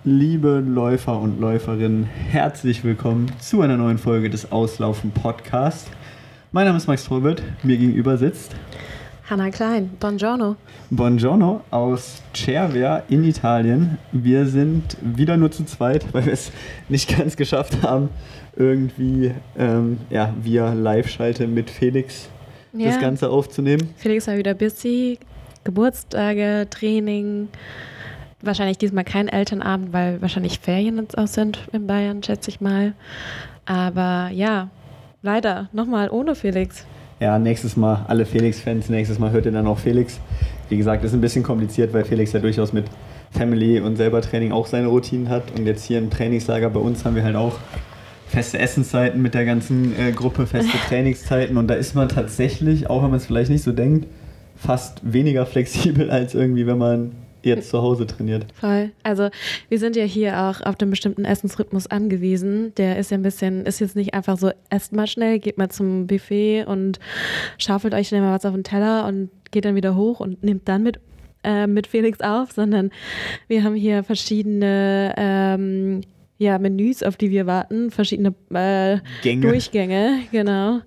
Liebe Läufer und Läuferinnen, herzlich willkommen zu einer neuen Folge des Auslaufen Podcast. Mein Name ist Max Torwitt, mir gegenüber sitzt Hannah Klein, buongiorno. Buongiorno aus Cervia in Italien. Wir sind wieder nur zu zweit, weil wir es nicht ganz geschafft haben, irgendwie via Live-Schalte mit Felix das Ganze aufzunehmen. Felix war wieder busy, Geburtstage, Training. Wahrscheinlich diesmal kein Elternabend, weil wahrscheinlich Ferien jetzt auch sind in Bayern, schätze ich mal. Aber ja, leider nochmal ohne Felix. Ja, nächstes Mal alle Felix-Fans, nächstes Mal hört ihr dann auch Felix. Wie gesagt, ist ein bisschen kompliziert, weil Felix ja durchaus mit Family und selber Training auch seine Routinen hat. Und jetzt hier im Trainingslager bei uns haben wir halt auch feste Essenszeiten mit der ganzen Gruppe, feste Trainingszeiten. Und da ist man tatsächlich, auch wenn man es vielleicht nicht so denkt, fast weniger flexibel als irgendwie, wenn man jetzt zu Hause trainiert. Voll. Also wir sind ja hier auch auf einen bestimmten Essensrhythmus angewiesen. Der ist ja ist jetzt nicht einfach so, esst mal schnell, geht mal zum Buffet und schaufelt euch schnell mal was auf den Teller und geht dann wieder hoch und nehmt dann mit Felix auf, sondern wir haben hier verschiedene Menüs, auf die wir warten, verschiedene Durchgänge, genau.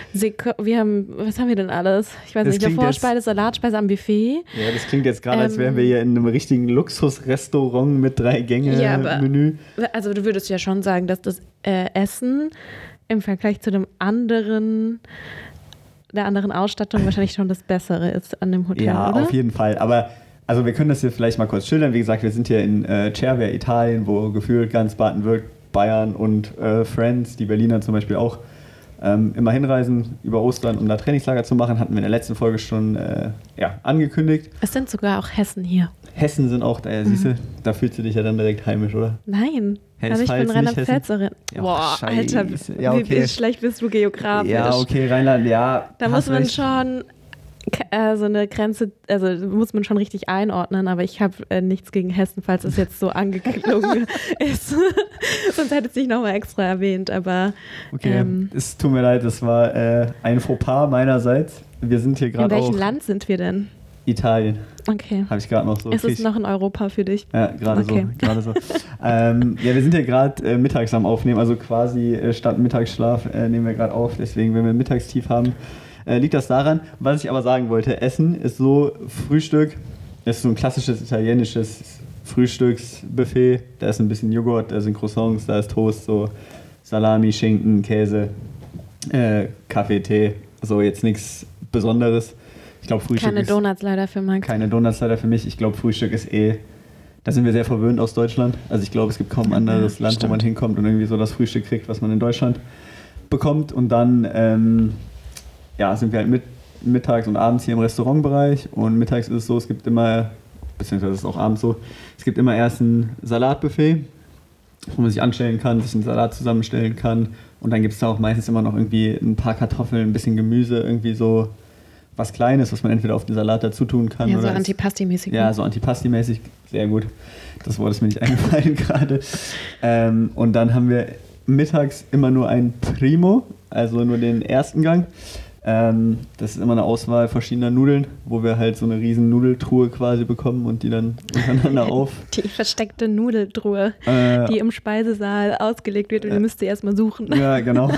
Was haben wir denn alles? Ich weiß nicht, eine Vorspeise, Salatspeise am Buffet. Ja, das klingt jetzt gerade, als wären wir hier in einem richtigen Luxusrestaurant mit 3 Gänge-Menü. Ja, also du würdest ja schon sagen, dass das Essen im Vergleich zu der anderen Ausstattung wahrscheinlich schon das Bessere ist an dem Hotel, ja, oder? Auf jeden Fall, aber also wir können das hier vielleicht mal kurz schildern. Wie gesagt, wir sind hier in Cervia, Italien, wo gefühlt ganz Baden-Württemberg, Bayern und Friends, die Berliner zum Beispiel auch, immer hinreisen über Ostern, um da Trainingslager zu machen. Hatten wir in der letzten Folge schon angekündigt. Es sind sogar auch Hessen hier. Hessen sind auch da, siehst du, da fühlst du dich ja dann direkt heimisch, oder? Nein, also ich bin Rheinland-Pfälzerin. Ja, boah, Alter, ja, okay. Wie schlecht bist du geografisch? Ja, okay, Rheinland, ja. Da muss man schon so eine Grenze, also muss man schon richtig einordnen, aber ich habe nichts gegen Hessen, falls es jetzt so angeklungen ist. Sonst hätte es nicht nochmal extra erwähnt, aber okay, es tut mir leid, das war ein Fauxpas meinerseits. Wir sind hier gerade in welchem Land sind wir denn? Italien. Okay. Habe ich gerade noch so. Ist es noch in Europa für dich? Ja, gerade so. Wir sind hier gerade mittags am Aufnehmen, also quasi statt Mittagsschlaf nehmen wir gerade auf. Deswegen, wenn wir Mittagstief haben, liegt das daran. Was ich aber sagen wollte, Essen ist so, Frühstück ist so ein klassisches italienisches Frühstücksbuffet. Da ist ein bisschen Joghurt, da sind Croissants, da ist Toast, so Salami, Schinken, Käse, Kaffee, Tee. So jetzt nichts Besonderes. Ich glaube, Frühstück Keine Donuts leider für Max. Keine Donuts leider für mich. Ich glaube, Frühstück ist da sind wir sehr verwöhnt aus Deutschland. Also ich glaube, es gibt kaum ein anderes Land, wo man hinkommt und irgendwie so das Frühstück kriegt, was man in Deutschland bekommt. Und dann sind wir halt mittags und abends hier im Restaurantbereich. Und mittags ist es so, es gibt immer, beziehungsweise ist es auch abends so, es gibt immer erst ein Salatbuffet, wo man sich anstellen kann, sich einen Salat zusammenstellen kann. Und dann gibt es da auch meistens immer noch irgendwie ein paar Kartoffeln, ein bisschen Gemüse, irgendwie so was Kleines, was man entweder auf den Salat dazu tun kann. Ja, oder so Antipasti-mäßig. Ja, so Antipasti-mäßig. Sehr gut. Das Wort ist mir nicht eingefallen gerade. Und dann haben wir mittags immer nur ein Primo, also nur den ersten Gang. Das ist immer eine Auswahl verschiedener Nudeln, wo wir halt so eine riesen Nudeltruhe quasi bekommen und die dann untereinander auf. Die versteckte Nudeltruhe, die im Speisesaal ausgelegt wird und ihr müsst sie erstmal suchen. Ja, genau.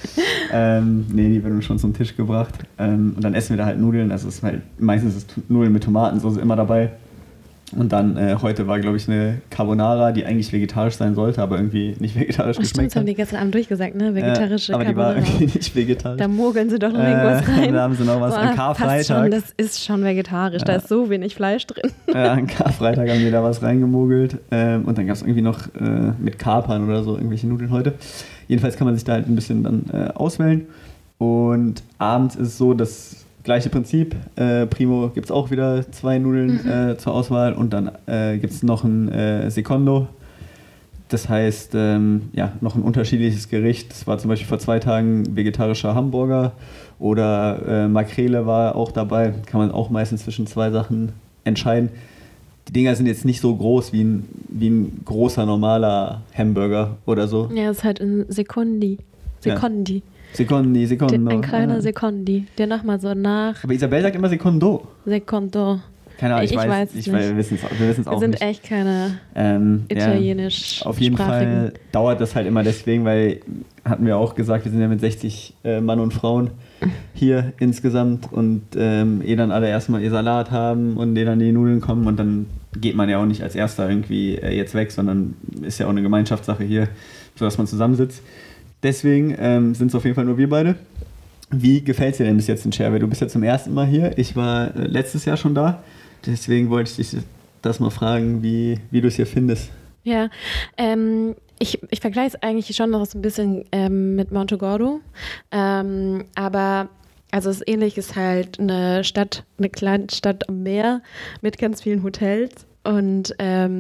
Die werden schon zum Tisch gebracht. Und dann essen wir da halt Nudeln. Also meistens ist Nudeln mit Tomatensoße immer dabei. Und dann heute war, glaube ich, eine Carbonara, die eigentlich vegetarisch sein sollte, aber irgendwie nicht vegetarisch geschmeckt hat. Das haben die gestern Abend durchgesagt, ne? Vegetarische aber Carbonara. Aber die war irgendwie nicht vegetarisch. Da mogeln sie doch noch irgendwas rein. Da haben sie noch was an Karfreitag. Das ist schon vegetarisch, da ist so wenig Fleisch drin. An Karfreitag haben wir da was reingemogelt. Und dann gab es irgendwie noch mit Kapern oder so irgendwelche Nudeln heute. Jedenfalls kann man sich da halt ein bisschen dann auswählen. Und abends ist es so, dass gleiche Prinzip. Primo gibt es auch wieder 2 Nudeln zur Auswahl und dann gibt es noch ein Secondo. Das heißt, noch ein unterschiedliches Gericht. Das war zum Beispiel vor 2 Tagen vegetarischer Hamburger oder Makrele war auch dabei. Kann man auch meistens zwischen 2 Sachen entscheiden. Die Dinger sind jetzt nicht so groß wie ein großer, normaler Hamburger oder so. Ja, das ist halt ein Secondi. Secondo. Ein kleiner Secondi, der nochmal so nach... Aber Isabel sagt immer Secondo. Secondo. Keine Ahnung, wir wissen es auch nicht. Wir sind echt keine italienisch Auf jeden Fall dauert das halt immer deswegen, weil, hatten wir auch gesagt, wir sind ja mit 60 Mann und Frauen hier insgesamt und dann alle erstmal ihr Salat haben und dann die Nudeln kommen und dann geht man ja auch nicht als Erster irgendwie jetzt weg, sondern ist ja auch eine Gemeinschaftssache hier, sodass man zusammensitzt. Deswegen sind es auf jeden Fall nur wir beide. Wie gefällt es dir denn bis jetzt in Scherwe? Du bist ja zum ersten Mal hier. Ich war letztes Jahr schon da. Deswegen wollte ich dich das mal fragen, wie du es hier findest. Ja, ich vergleiche es eigentlich schon noch so ein bisschen mit Montegordo. Aber also es ist ähnlich, ist halt eine kleine Stadt am Meer mit ganz vielen Hotels. Und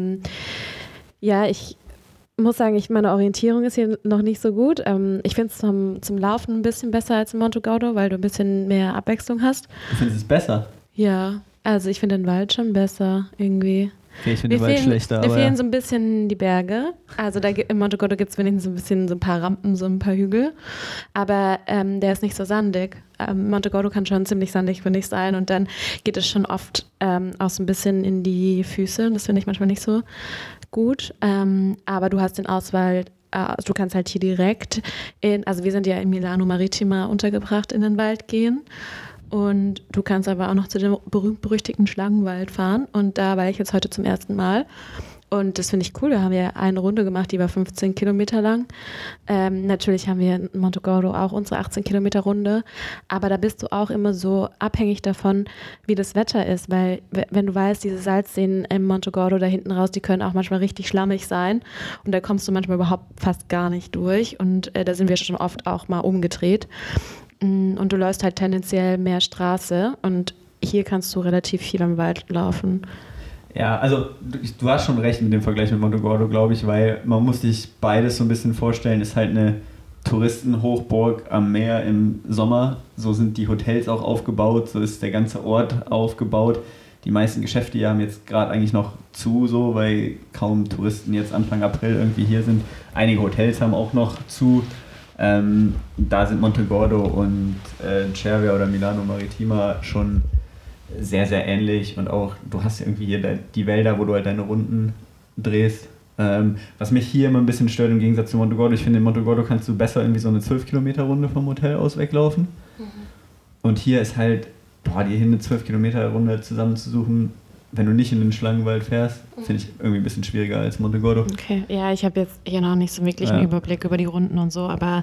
ich muss sagen, meine Orientierung ist hier noch nicht so gut. Ich finde es zum Laufen ein bisschen besser als in Montegordo, weil du ein bisschen mehr Abwechslung hast. Du findest es besser? Ja, also ich finde den Wald schon besser irgendwie. Okay, ich finde den Wald schlechter. Mir fehlen so ein bisschen die Berge. Also in Montegordo gibt es wenigstens so ein paar Rampen, so ein paar Hügel. Aber der ist nicht so sandig. Montegordo kann schon ziemlich sandig, finde ich, sein. Und dann geht es schon oft auch so ein bisschen in die Füße. Das finde ich manchmal nicht so gut, aber du hast den Auswahl, du kannst halt hier direkt also wir sind ja in Milano Marittima untergebracht, in den Wald gehen und du kannst aber auch noch zu dem berühmt-berüchtigten Schlangenwald fahren und da war ich jetzt heute zum ersten Mal und das finde ich cool, da haben wir eine Runde gemacht, die war 15 Kilometer lang. Natürlich haben wir in Montegordo auch unsere 18 Kilometer Runde, aber da bist du auch immer so abhängig davon, wie das Wetter ist, weil wenn du weißt, diese Salzseen im Montegordo da hinten raus, die können auch manchmal richtig schlammig sein und da kommst du manchmal überhaupt fast gar nicht durch und da sind wir schon oft auch mal umgedreht und du läufst halt tendenziell mehr Straße und hier kannst du relativ viel im Wald laufen. Ja, also du hast schon recht mit dem Vergleich mit Montegordo, glaube ich, weil man muss sich beides so ein bisschen vorstellen, ist halt eine Touristenhochburg am Meer im Sommer, so sind die Hotels auch aufgebaut, so ist der ganze Ort aufgebaut. Die meisten Geschäfte hier haben jetzt gerade eigentlich noch zu, so, weil kaum Touristen jetzt Anfang April irgendwie hier sind. Einige Hotels haben auch noch zu. Da sind Montegordo und Cervia oder Milano Marittima schon sehr, sehr ähnlich und auch, du hast ja irgendwie hier die Wälder, wo du halt deine Runden drehst. Was mich hier immer ein bisschen stört im Gegensatz zu Montegordo, ich finde, in Montegordo kannst du besser irgendwie so eine 12-Kilometer-Runde vom Hotel aus weglaufen. Mhm. Und hier ist halt, die hier eine 12-Kilometer-Runde zusammenzusuchen, wenn du nicht in den Schlangenwald fährst, finde ich irgendwie ein bisschen schwieriger als Montegordo. Okay, ja, ich habe jetzt hier noch nicht so wirklich einen Überblick über die Runden und so, aber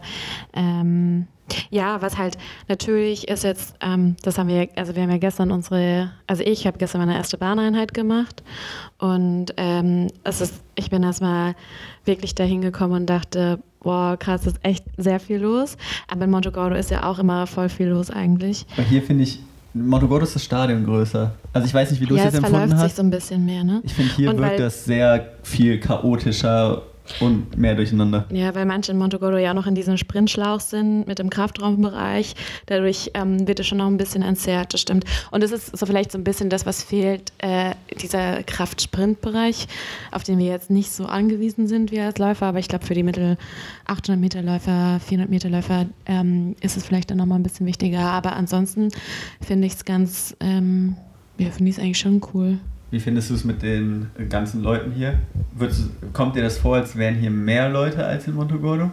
was halt natürlich ist jetzt, wir haben ja gestern ich habe gestern meine erste Bahneinheit gemacht und ich bin erstmal wirklich dahin gekommen und dachte, boah, krass, ist echt sehr viel los, aber in Montegordo ist ja auch immer voll viel los eigentlich. Aber hier finde ich, Montegordo ist das Stadion größer. Also ich weiß nicht, wie du es jetzt empfunden hast. Ja, es verläuft sich so ein bisschen mehr, ne? Ich finde, hier wirkt das sehr viel chaotischer und mehr durcheinander. Ja, weil manche in Montegordo ja auch noch in diesem Sprintschlauch sind mit dem Kraftraumbereich. Dadurch wird es schon noch ein bisschen entzerrt, das stimmt. Und es ist so vielleicht so ein bisschen das, was fehlt, dieser Kraftsprintbereich, auf den wir jetzt nicht so angewiesen sind wie als Läufer. Aber ich glaube, für die 800 Meter Läufer, 400 Meter Läufer ist es vielleicht dann nochmal ein bisschen wichtiger. Aber ansonsten finde ich es finde ich es eigentlich schon cool. Wie findest du es mit den ganzen Leuten hier? Kommt dir das vor, als wären hier mehr Leute als in Montegordo?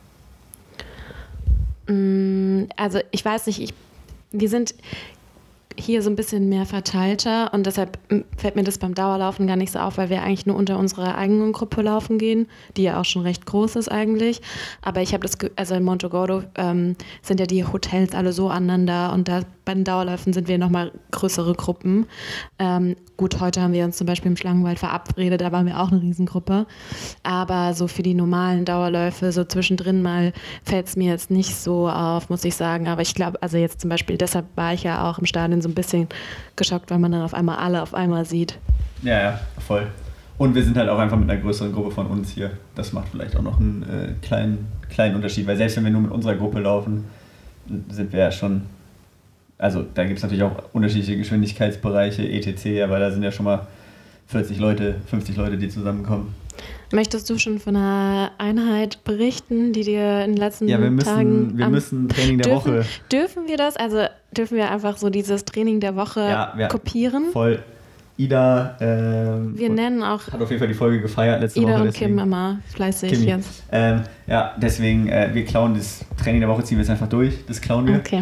Also ich weiß nicht, wir sind hier so ein bisschen mehr verteilter und deshalb fällt mir das beim Dauerlaufen gar nicht so auf, weil wir eigentlich nur unter unserer eigenen Gruppe laufen gehen, die ja auch schon recht groß ist eigentlich. Aber ich habe also in Montegordo sind ja die Hotels alle so aneinander und da bei den Dauerläufen sind wir nochmal größere Gruppen. Gut, heute haben wir uns zum Beispiel im Schlangenwald verabredet, da waren wir auch eine Riesengruppe. Aber so für die normalen Dauerläufe, so zwischendrin mal fällt es mir jetzt nicht so auf, muss ich sagen. Aber ich glaube, also jetzt zum Beispiel, deshalb war ich ja auch im Stadion so ein bisschen geschockt, weil man dann alle auf einmal sieht. Ja, voll. Und wir sind halt auch einfach mit einer größeren Gruppe von uns hier. Das macht vielleicht auch noch einen kleinen Unterschied, weil selbst wenn wir nur mit unserer Gruppe laufen, sind wir ja schon... Also da gibt es natürlich auch unterschiedliche Geschwindigkeitsbereiche, etc., aber da sind ja schon mal 40 Leute, 50 Leute, die zusammenkommen. Möchtest du schon von einer Einheit berichten, die dir in den letzten Tagen... Ja, wir müssen Training der Woche... Dürfen wir das? Also dürfen wir einfach so dieses Training der Woche kopieren? Voll. Ida wir nennen auch hat auf jeden Fall die Folge gefeiert letzte Ida Woche. Und deswegen, Kim immer fleißig Kimi. jetzt. Ja, deswegen, wir klauen das Training der Woche, ziehen wir jetzt einfach durch. Das klauen wir. Okay.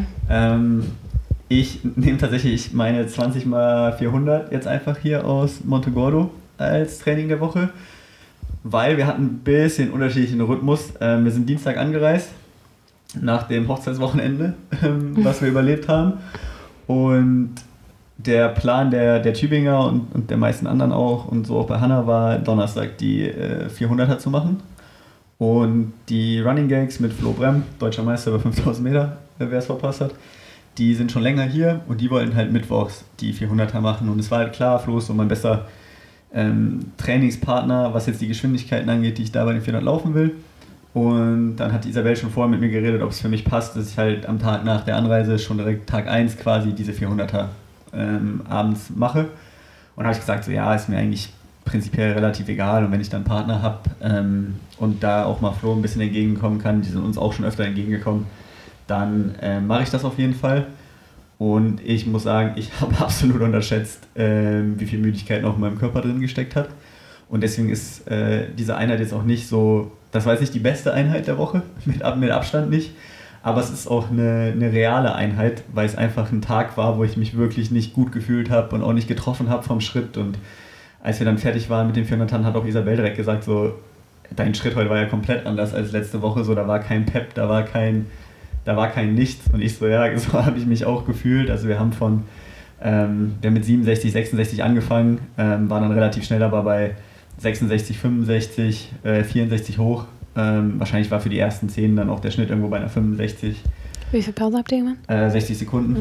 Ich nehme tatsächlich meine 20x400 jetzt einfach hier aus Montegordo als Training der Woche, weil wir hatten ein bisschen unterschiedlichen Rhythmus. Wir sind Dienstag angereist, nach dem Hochzeitswochenende, was wir überlebt haben. Und der Plan der Tübinger und der meisten anderen auch und so auch bei Hanna war, Donnerstag die 400er zu machen. Und die Running Gags mit Flo Brem, deutscher Meister über 5000 Meter, wer es verpasst hat, die sind schon länger hier und die wollten halt mittwochs die 400er machen. Und es war halt klar, Flo ist so mein bester Trainingspartner, was jetzt die Geschwindigkeiten angeht, die ich da bei den 400 laufen will. Und dann hat Isabel schon vorher mit mir geredet, ob es für mich passt, dass ich halt am Tag nach der Anreise schon direkt Tag 1 quasi diese 400er abends mache. Und habe ich gesagt, so ja, ist mir eigentlich prinzipiell relativ egal. Und wenn ich dann einen Partner habe und da auch mal Flo ein bisschen entgegenkommen kann, die sind uns auch schon öfter entgegengekommen, dann mache ich das auf jeden Fall. Und ich muss sagen, ich habe absolut unterschätzt, wie viel Müdigkeit noch in meinem Körper drin gesteckt hat. Und deswegen ist diese Einheit jetzt auch nicht so, das war jetzt nicht die beste Einheit der Woche, mit Abstand nicht. Aber es ist auch eine reale Einheit, weil es einfach ein Tag war, wo ich mich wirklich nicht gut gefühlt habe und auch nicht getroffen habe vom Schritt. Und als wir dann fertig waren mit den 400ern, hat auch Isabel direkt gesagt, so, dein Schritt heute war ja komplett anders als letzte Woche. So, da war kein Pep, da war kein Nichts. Und ich so, ja, so habe ich mich auch gefühlt. Also wir haben wir haben mit 67, 66 angefangen, waren dann relativ schnell aber bei 66, 65, 64 hoch. Wahrscheinlich war für die ersten 10 dann auch der Schnitt irgendwo bei einer 65. Wie viel Pause habt ihr gemacht? 60 Sekunden.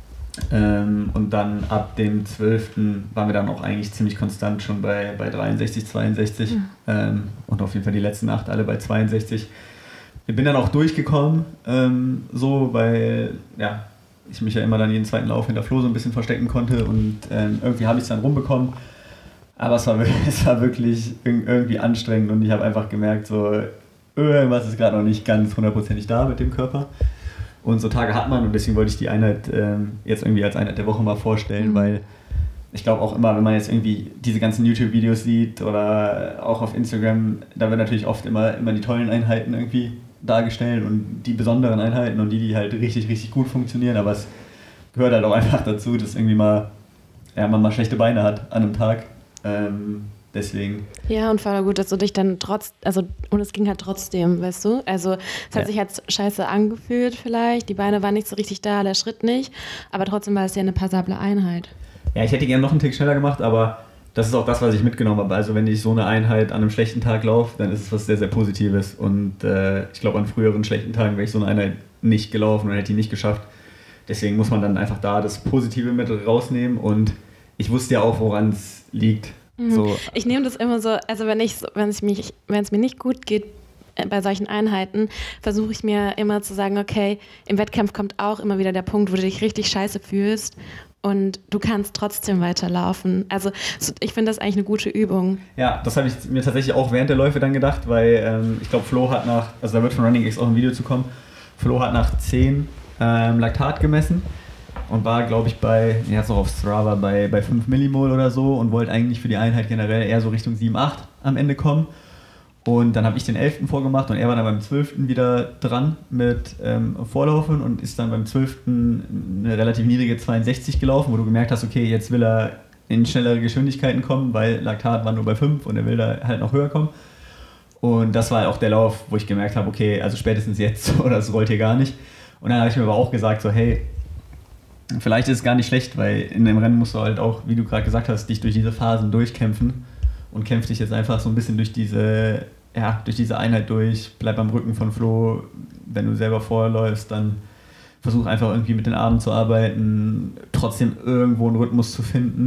Und dann ab dem 12. waren wir dann auch eigentlich ziemlich konstant schon bei 63, 62. Und auf jeden Fall die letzten 8 alle bei 62. Ich bin dann auch durchgekommen, weil ja, ich mich ja immer dann jeden zweiten Lauf hinter Flo so ein bisschen verstecken konnte und irgendwie habe ich es dann rumbekommen. Aber es war wirklich irgendwie anstrengend und ich habe einfach gemerkt, so irgendwas ist gerade noch nicht ganz hundertprozentig da mit dem Körper. Und so Tage hat man und deswegen wollte ich die Einheit jetzt irgendwie als Einheit der Woche mal vorstellen, weil ich glaube auch immer, wenn man jetzt irgendwie diese ganzen YouTube-Videos sieht oder auch auf Instagram, da werden natürlich oft immer die tollen Einheiten irgendwie dargestellt und die besonderen Einheiten und die halt richtig, richtig gut funktionieren, aber es gehört halt auch einfach dazu, dass irgendwie man mal schlechte Beine hat an einem Tag. Deswegen. Ja, und voll gut, dass du dich dann und es ging halt trotzdem, weißt du? Also es hat sich halt scheiße angefühlt vielleicht, die Beine waren nicht so richtig da, der Schritt nicht, aber trotzdem war es ja eine passable Einheit. Ja, ich hätte gerne noch einen Tick schneller gemacht, aber das ist auch das, was ich mitgenommen habe. Also wenn ich so eine Einheit an einem schlechten Tag laufe, dann ist es was sehr, sehr Positives und ich glaube an früheren schlechten Tagen wäre ich so eine Einheit nicht gelaufen und hätte die nicht geschafft. Deswegen muss man dann einfach da das Positive mit rausnehmen und ich wusste ja auch, woran es liegt. So. Ich nehme das immer so, also wenn es mir nicht gut geht bei solchen Einheiten, versuche ich mir immer zu sagen, okay, im Wettkampf kommt auch immer wieder der Punkt, wo du dich richtig scheiße fühlst und du kannst trotzdem weiterlaufen. Also ich finde das eigentlich eine gute Übung. Ja, das habe ich mir tatsächlich auch während der Läufe dann gedacht, weil ich glaube, Flo hat da wird von Running X auch ein Video zu kommen, Flo hat nach 10 Laktat gemessen. Und war, glaube ich, er hat es auch auf Strava, bei 5 Millimol oder so und wollte eigentlich für die Einheit generell eher so Richtung 7, 8 am Ende kommen. Und dann habe ich den 11. vorgemacht und er war dann beim 12. wieder dran mit Vorlaufen und ist dann beim 12. eine relativ niedrige 62 gelaufen, wo du gemerkt hast, okay, jetzt will er in schnellere Geschwindigkeiten kommen, weil Laktat war nur bei 5 und er will da halt noch höher kommen. Und das war auch der Lauf, wo ich gemerkt habe, okay, also spätestens jetzt oder es rollt hier gar nicht. Und dann habe ich mir aber auch gesagt, so hey, vielleicht ist es gar nicht schlecht, weil in dem Rennen musst du halt auch, wie du gerade gesagt hast, dich durch diese Phasen durchkämpfen und kämpf dich jetzt einfach so ein bisschen durch diese Einheit durch, bleib am Rücken von Flo, wenn du selber vorläufst, dann versuch einfach irgendwie mit den Armen zu arbeiten, trotzdem irgendwo einen Rhythmus zu finden.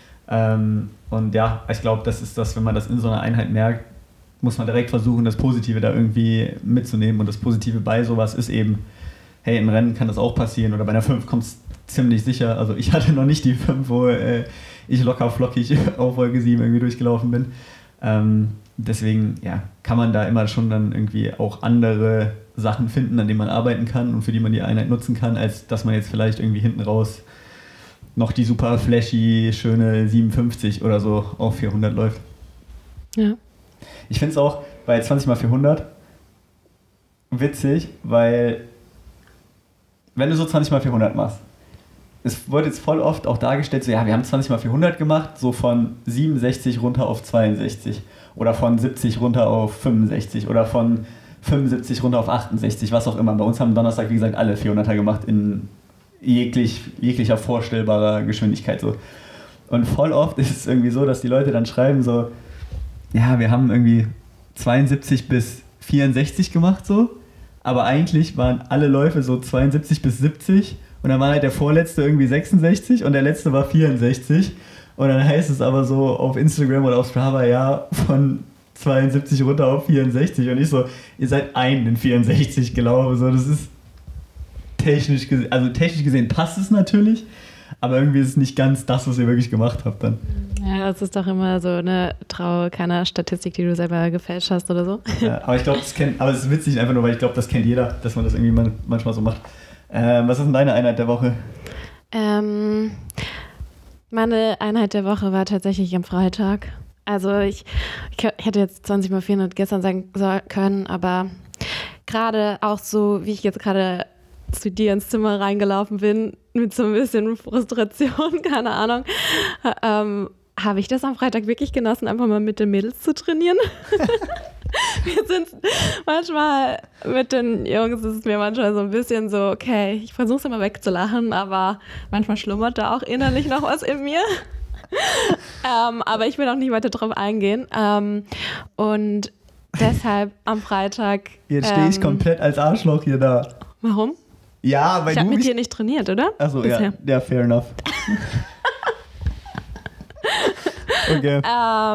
Und ja, ich glaube, das ist das, wenn man das in so einer Einheit merkt, muss man direkt versuchen, das Positive da irgendwie mitzunehmen und das Positive bei sowas ist eben, hey, im Rennen kann das auch passieren oder bei einer 5 kommt es ziemlich sicher. Also ich hatte noch nicht die 5, wo ich locker flockig auf Folge 7 irgendwie durchgelaufen bin. Deswegen ja, kann man da immer schon dann irgendwie auch andere Sachen finden, an denen man arbeiten kann und für die man die Einheit nutzen kann, als dass man jetzt vielleicht irgendwie hinten raus noch die super flashy, schöne 57 oder so auf 400 läuft. Ja. Ich finde es auch bei 20x400 witzig, weil wenn du so 20x400 machst, es wird jetzt voll oft auch dargestellt, so ja, wir haben 20x400 gemacht, so von 67 runter auf 62 oder von 70 runter auf 65 oder von 75 runter auf 68, was auch immer. Bei uns haben Donnerstag, wie gesagt, alle 400er gemacht in jeglicher vorstellbarer Geschwindigkeit. So. Und voll oft ist es irgendwie so, dass die Leute dann schreiben so, ja, wir haben irgendwie 72 bis 64 gemacht so, aber eigentlich waren alle Läufe so 72 bis 70 und dann war halt der vorletzte irgendwie 66 und der letzte war 64 und dann heißt es aber so auf Instagram oder auf Strava, ja, von 72 runter auf 64 und ich so, ihr seid einen in 64 gelaufen, so, das ist technisch gesehen passt es natürlich, aber irgendwie ist es nicht ganz das, was ihr wirklich gemacht habt dann. Ja, das ist doch immer so eine Traue keiner Statistik, die du selber gefälscht hast oder so. Ja, aber ich glaube, aber es ist witzig einfach nur, weil ich glaube, das kennt jeder, dass man das irgendwie manchmal so macht. Was ist denn deine Einheit der Woche? Meine Einheit der Woche war tatsächlich am Freitag. Also ich hätte jetzt 20x400 gestern sagen können, aber gerade auch so, wie ich jetzt gerade zu dir ins Zimmer reingelaufen bin, mit so ein bisschen Frustration, keine Ahnung, habe ich das am Freitag wirklich genossen, einfach mal mit den Mädels zu trainieren. Wir sind manchmal mit den Jungs, ist es mir manchmal so ein bisschen so, okay, ich versuche es immer wegzulachen, aber manchmal schlummert da auch innerlich noch was in mir. Aber ich will auch nicht weiter drauf eingehen. Und deshalb am Freitag... Jetzt stehe ich komplett als Arschloch hier da. Warum? Ja, weil ich habe mit dir nicht trainiert, oder? Achso, ja, fair enough. Okay.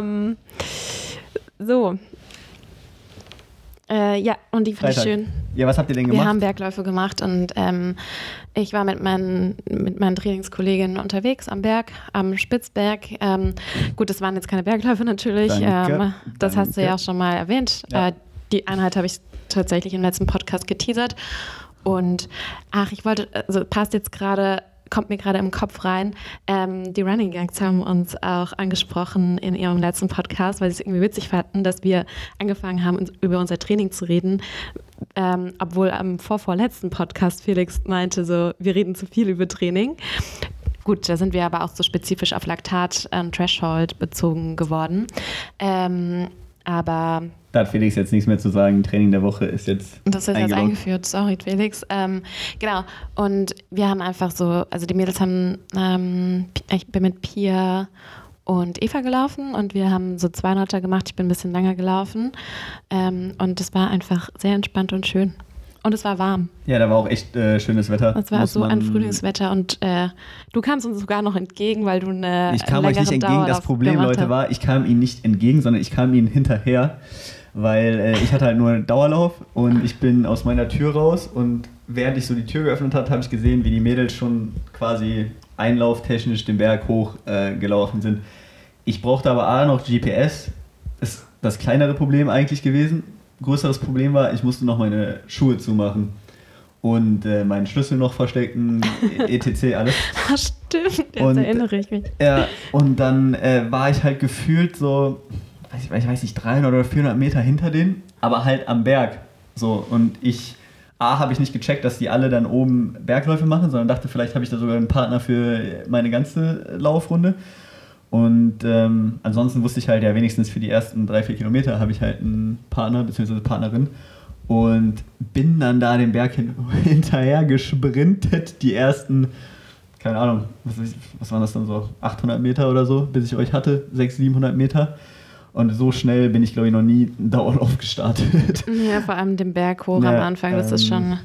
So. Ja, und die fand ich schön. Ja, was habt ihr denn gemacht? Wir haben Bergläufe gemacht und ich war mit meinen Trainingskolleginnen unterwegs am Berg, am Spitzberg. Gut, das waren jetzt keine Bergläufe natürlich. Das hast du ja auch schon mal erwähnt. Ja. Die Einheit habe ich tatsächlich im letzten Podcast geteasert. Und ich wollte, also passt jetzt gerade, kommt mir gerade im Kopf rein, die Running Gangs haben uns auch angesprochen in ihrem letzten Podcast, weil sie es irgendwie witzig fanden, dass wir angefangen haben, über unser Training zu reden, obwohl am vorletzten Podcast Felix meinte so, wir reden zu viel über Training. Gut, da sind wir aber auch so spezifisch auf Laktat und Threshold bezogen geworden. Aber da hat Felix jetzt nichts mehr zu sagen. Training der Woche ist jetzt das ist jetzt eingeführt. Sorry, Felix. Genau. Und wir haben einfach so, also die Mädels haben, ich bin mit Pia und Eva gelaufen und wir haben so 200er gemacht. Ich bin ein bisschen länger gelaufen. Und es war einfach sehr entspannt und schön. Und es war warm. Ja, da war auch echt schönes Wetter. Es war so ein Frühlingswetter und du kamst uns sogar noch entgegen, weil du eine Ich kam euch nicht entgegen. Das Problem, Leute, war, ich kam ihnen nicht entgegen, sondern ich kam ihnen hinterher, weil ich hatte halt nur einen Dauerlauf und ich bin aus meiner Tür raus und während ich so die Tür geöffnet habe, habe ich gesehen, wie die Mädels schon quasi einlauftechnisch den Berg hoch gelaufen sind. Ich brauchte aber noch GPS. Ist das kleinere Problem eigentlich gewesen. Größeres Problem war, ich musste noch meine Schuhe zumachen und meinen Schlüssel noch verstecken, etc. alles. Ach, stimmt, jetzt erinnere ich mich. Ja, und dann war ich halt gefühlt so, ich weiß nicht, 300 oder 400 Meter hinter denen, aber halt am Berg. So, und habe ich nicht gecheckt, dass die alle dann oben Bergläufe machen, sondern dachte, vielleicht habe ich da sogar einen Partner für meine ganze Laufrunde. Und ansonsten wusste ich halt, ja, wenigstens für die ersten 3-4 Kilometer habe ich halt einen Partner bzw. Partnerin und bin dann da den Berg hinterher gesprintet, die ersten, keine Ahnung, was waren das dann so, 800 Meter oder so, bis ich euch hatte, 600-700 Meter. Und so schnell bin ich, glaube ich, noch nie einen Dauerlauf gestartet. Ja, vor allem den Berg hoch am Anfang, das ist schon...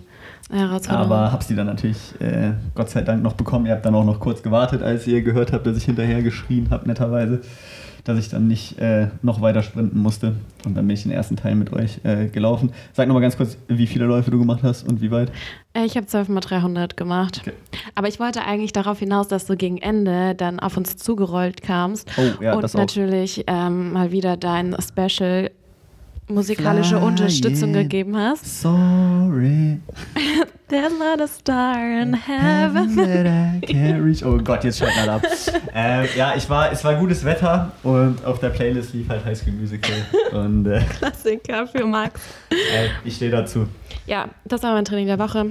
Aber hab's die dann natürlich Gott sei Dank noch bekommen. Ihr habt dann auch noch kurz gewartet, als ihr gehört habt, dass ich hinterher geschrien habe, netterweise, dass ich dann nicht noch weiter sprinten musste. Und dann bin ich den ersten Teil mit euch gelaufen. Sag nochmal ganz kurz, wie viele Läufe du gemacht hast und wie weit? Ich habe 12x300 gemacht. Okay. Aber ich wollte eigentlich darauf hinaus, dass du gegen Ende dann auf uns zugerollt kamst. Oh, ja, und das natürlich mal wieder dein Special musikalische Unterstützung gegeben hast. Sorry. There's not a star in heaven. That I can't reach. Oh Gott, jetzt schalten alle ab. Ja, es war gutes Wetter und auf der Playlist lief halt High School Musical. Und, Klassiker für Max. Ich stehe dazu. Ja, das war mein Training der Woche.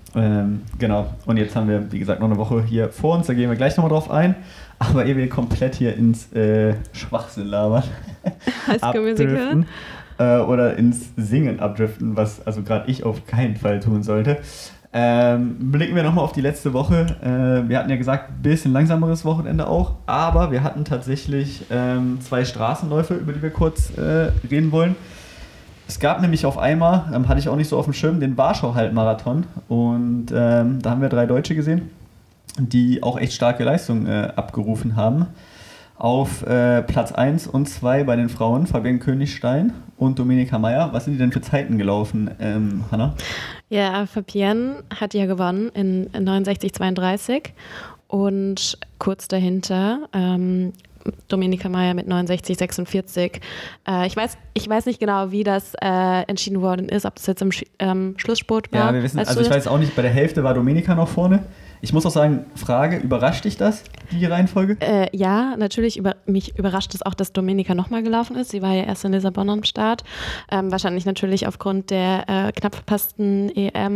Genau. Und jetzt haben wir, wie gesagt, noch eine Woche hier vor uns. Da gehen wir gleich nochmal drauf ein. Aber ehe wir komplett hier ins Schwachsinn labern. High School Musical. Oder ins Singen abdriften, was also gerade ich auf keinen Fall tun sollte. Blicken wir nochmal auf die letzte Woche. Wir hatten ja gesagt, ein bisschen langsameres Wochenende auch, aber wir hatten tatsächlich 2 Straßenläufe, über die wir kurz reden wollen. Es gab nämlich auf einmal, hatte ich auch nicht so auf dem Schirm, den Warschau-Halbmarathon und da haben wir 3 Deutsche gesehen, die auch echt starke Leistungen abgerufen haben. Auf Platz 1 und 2 bei den Frauen Fabienne Königstein und Dominika Meier. Was sind die denn für Zeiten gelaufen, Hannah? Ja, Fabienne hat ja gewonnen in 69,32 und kurz dahinter Dominika Meier mit 69,46. Ich weiß nicht genau, wie das entschieden worden ist, ob das jetzt im Schlussspurt war. Ja, wir wissen, also ich weiß auch nicht, bei der Hälfte war Dominika noch vorne. Ich muss auch sagen, Frage, überrascht dich das, die Reihenfolge? Ja, natürlich. Mich überrascht es auch, dass Dominika nochmal gelaufen ist. Sie war ja erst in Lissabon am Start. Wahrscheinlich natürlich aufgrund der knapp verpassten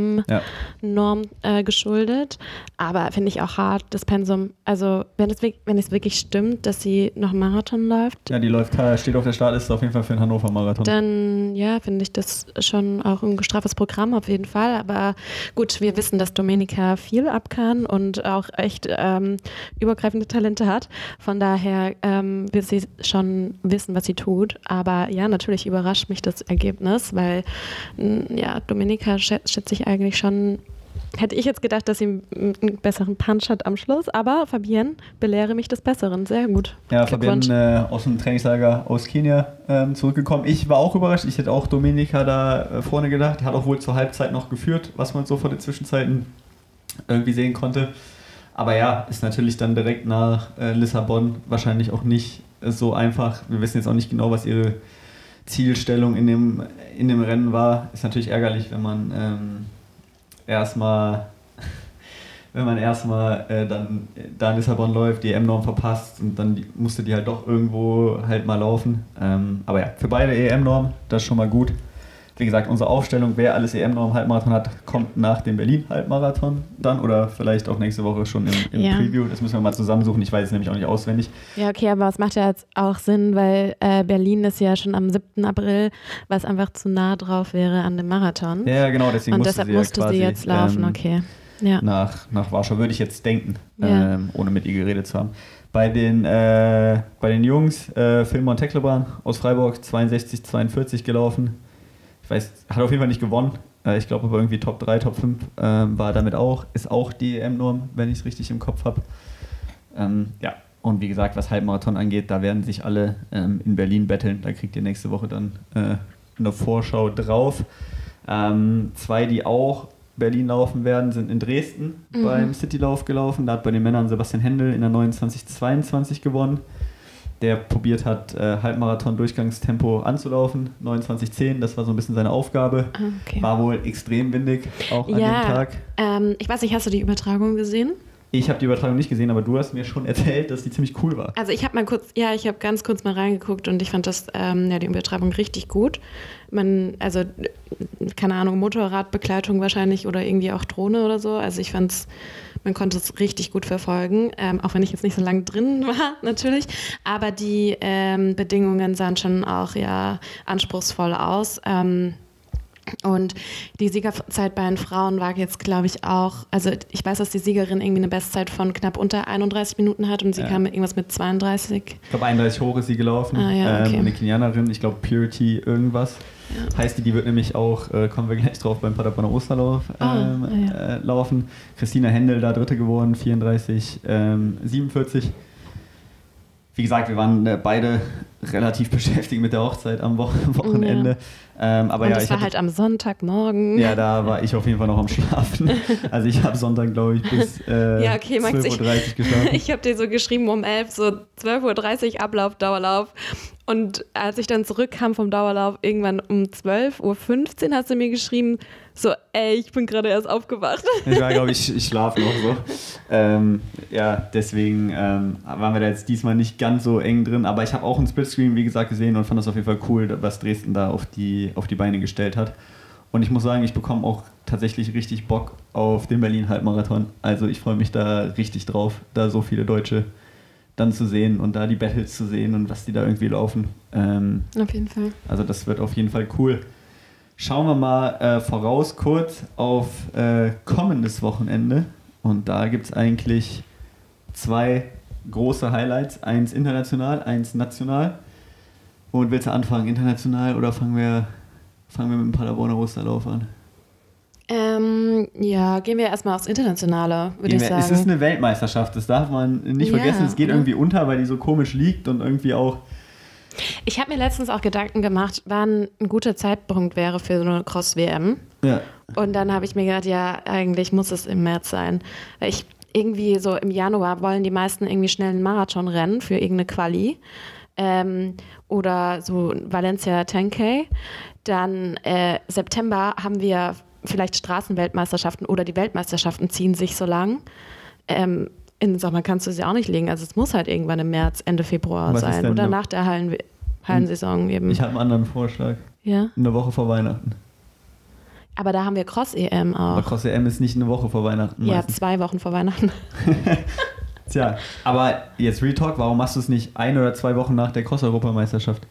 EM-Norm geschuldet. Aber finde ich auch hart, das Pensum. Also wenn es wirklich stimmt, dass sie noch einen Marathon läuft. Ja, die steht auf der Startliste auf jeden Fall für den Hannover-Marathon. Dann, ja, finde ich das schon auch ein gestraftes Programm auf jeden Fall. Aber gut, wir wissen, dass Dominika viel ab kann und auch echt übergreifende Talente hat. Von daher wird sie schon wissen, was sie tut. Aber ja, natürlich überrascht mich das Ergebnis, weil ja, Dominika schätze ich eigentlich schon. Hätte ich jetzt gedacht, dass sie einen besseren Punch hat am Schluss, aber Fabienne belehre mich des Besseren. Sehr gut. Ja, Fabienne aus dem Trainingslager aus Kenia zurückgekommen. Ich war auch überrascht. Ich hätte auch Dominika da vorne gedacht. Hat auch wohl zur Halbzeit noch geführt, was man so vor den Zwischenzeiten irgendwie sehen konnte. Aber ja, ist natürlich dann direkt nach Lissabon wahrscheinlich auch nicht so einfach. Wir wissen jetzt auch nicht genau, was ihre Zielstellung in dem Rennen war. Ist natürlich ärgerlich, wenn man erstmal dann da in Lissabon läuft, die EM-Norm verpasst und dann musste die halt doch irgendwo halt mal laufen. Aber ja, für beide EM-Norm, das ist schon mal gut. Wie gesagt, unsere Aufstellung, wer alles EM-Norm-Halbmarathon hat, kommt nach dem Berlin-Halbmarathon dann oder vielleicht auch nächste Woche schon im Preview. Das müssen wir mal zusammensuchen, ich weiß es nämlich auch nicht auswendig. Ja, okay, aber es macht ja jetzt auch Sinn, weil Berlin ist ja schon am 7. April, was einfach zu nah drauf wäre an dem Marathon. Ja, genau, deswegen und deshalb musste sie jetzt laufen, okay. Ja. Nach Warschau, würde ich jetzt denken, ohne mit ihr geredet zu haben. Bei den Jungs, Filmon Tecklebrand aus Freiburg, 62,42 gelaufen. Ich weiß, hat auf jeden Fall nicht gewonnen. Ich glaube aber irgendwie Top 3, Top 5 war damit auch. Ist auch die EM-Norm, wenn ich es richtig im Kopf habe. Ja, und wie gesagt, was Halbmarathon angeht, da werden sich alle in Berlin betteln. Da kriegt ihr nächste Woche dann eine Vorschau drauf. 2, die auch Berlin laufen werden, sind in Dresden beim Citylauf gelaufen. Da hat bei den Männern Sebastian Händel in der 29,22 gewonnen. Der probiert hat, Halbmarathon-Durchgangstempo anzulaufen, 29,10, das war so ein bisschen seine Aufgabe. Okay. War wohl extrem windig, auch an dem Tag. Ich weiß nicht, hast du die Übertragung gesehen? Ich habe die Übertragung nicht gesehen, aber du hast mir schon erzählt, dass die ziemlich cool war. Also ich habe ganz kurz mal reingeguckt und ich fand die Übertragung richtig gut. Keine Ahnung, Motorradbegleitung wahrscheinlich oder irgendwie auch Drohne oder so. Also ich fand's, man konnte es richtig gut verfolgen, auch wenn ich jetzt nicht so lange drin war, natürlich. Aber die Bedingungen sahen schon auch anspruchsvoll aus. Und die Siegerzeit bei den Frauen war jetzt, glaube ich, auch, also ich weiß, dass die Siegerin irgendwie eine Bestzeit von knapp unter 31 Minuten hat und sie kam mit irgendwas mit 32. Ich glaube, 31 hoch ist sie gelaufen. Okay. Eine Kenianerin, ich glaube Purity irgendwas. Ja. Heißt die wird nämlich auch, kommen wir gleich drauf, beim Paderborner Osterlauf laufen. Christina Händel da Dritte geworden, 34,47. Wie gesagt, wir waren beide relativ beschäftigt mit der Hochzeit am Wochenende. Aber und ja, das war halt am Sonntagmorgen. Ja, da war ich auf jeden Fall noch am Schlafen. Also ich habe Sonntag, glaube ich, bis 12:30 Uhr geschlafen. Ich habe dir so geschrieben um 11, so 12:30 Uhr Ablauf, Dauerlauf. Und als ich dann zurückkam vom Dauerlauf, irgendwann um 12:15 Uhr, hast du mir geschrieben, so, ey, ich bin gerade erst aufgewacht. Ich war, glaube ich schlafe noch so. Deswegen waren wir da jetzt diesmal nicht ganz so eng drin. Aber ich habe auch einen Splitscreen, wie gesagt, gesehen und fand das auf jeden Fall cool, was Dresden da auf die Beine gestellt hat. Und ich muss sagen, ich bekomme auch tatsächlich richtig Bock auf den Berlin-Halbmarathon. Also ich freue mich da richtig drauf, da so viele Deutsche dann zu sehen und da die Battles zu sehen und was die da irgendwie laufen. Auf jeden Fall. Also das wird auf jeden Fall cool. Schauen wir mal voraus kurz auf kommendes Wochenende. Und da gibt es eigentlich 2 große Highlights. Eins international, eins national. Und willst du anfangen, international, oder fangen wir mit dem Paderborner Osterlauf an? Ja, gehen wir erstmal aufs Internationale, würde ich sagen. Es ist eine Weltmeisterschaft, das darf man nicht vergessen. Es geht irgendwie unter, weil die so komisch liegt und irgendwie auch... Ich habe mir letztens auch Gedanken gemacht, wann ein guter Zeitpunkt wäre für so eine Cross-WM. Ja. Und dann habe ich mir gedacht, ja, eigentlich muss es im März sein. Weil ich irgendwie so im Januar wollen die meisten irgendwie schnell einen Marathon rennen für irgendeine Quali. Oder so Valencia 10K. Dann September haben wir vielleicht Straßenweltmeisterschaften oder die Weltmeisterschaften ziehen sich so lang. In den Sommer kannst du sie auch nicht legen. Also es muss halt irgendwann im März, Ende Februar sein. Oder nach der Hallensaison eben. Ich habe einen anderen Vorschlag. Ja? Eine Woche vor Weihnachten. Aber da haben wir Cross-EM auch. Aber Cross-EM ist nicht eine Woche vor Weihnachten. Ja, 2 Wochen vor Weihnachten. Tja, aber jetzt Real Talk, warum machst du es nicht 1 oder 2 Wochen nach der Cross-Europameisterschaft?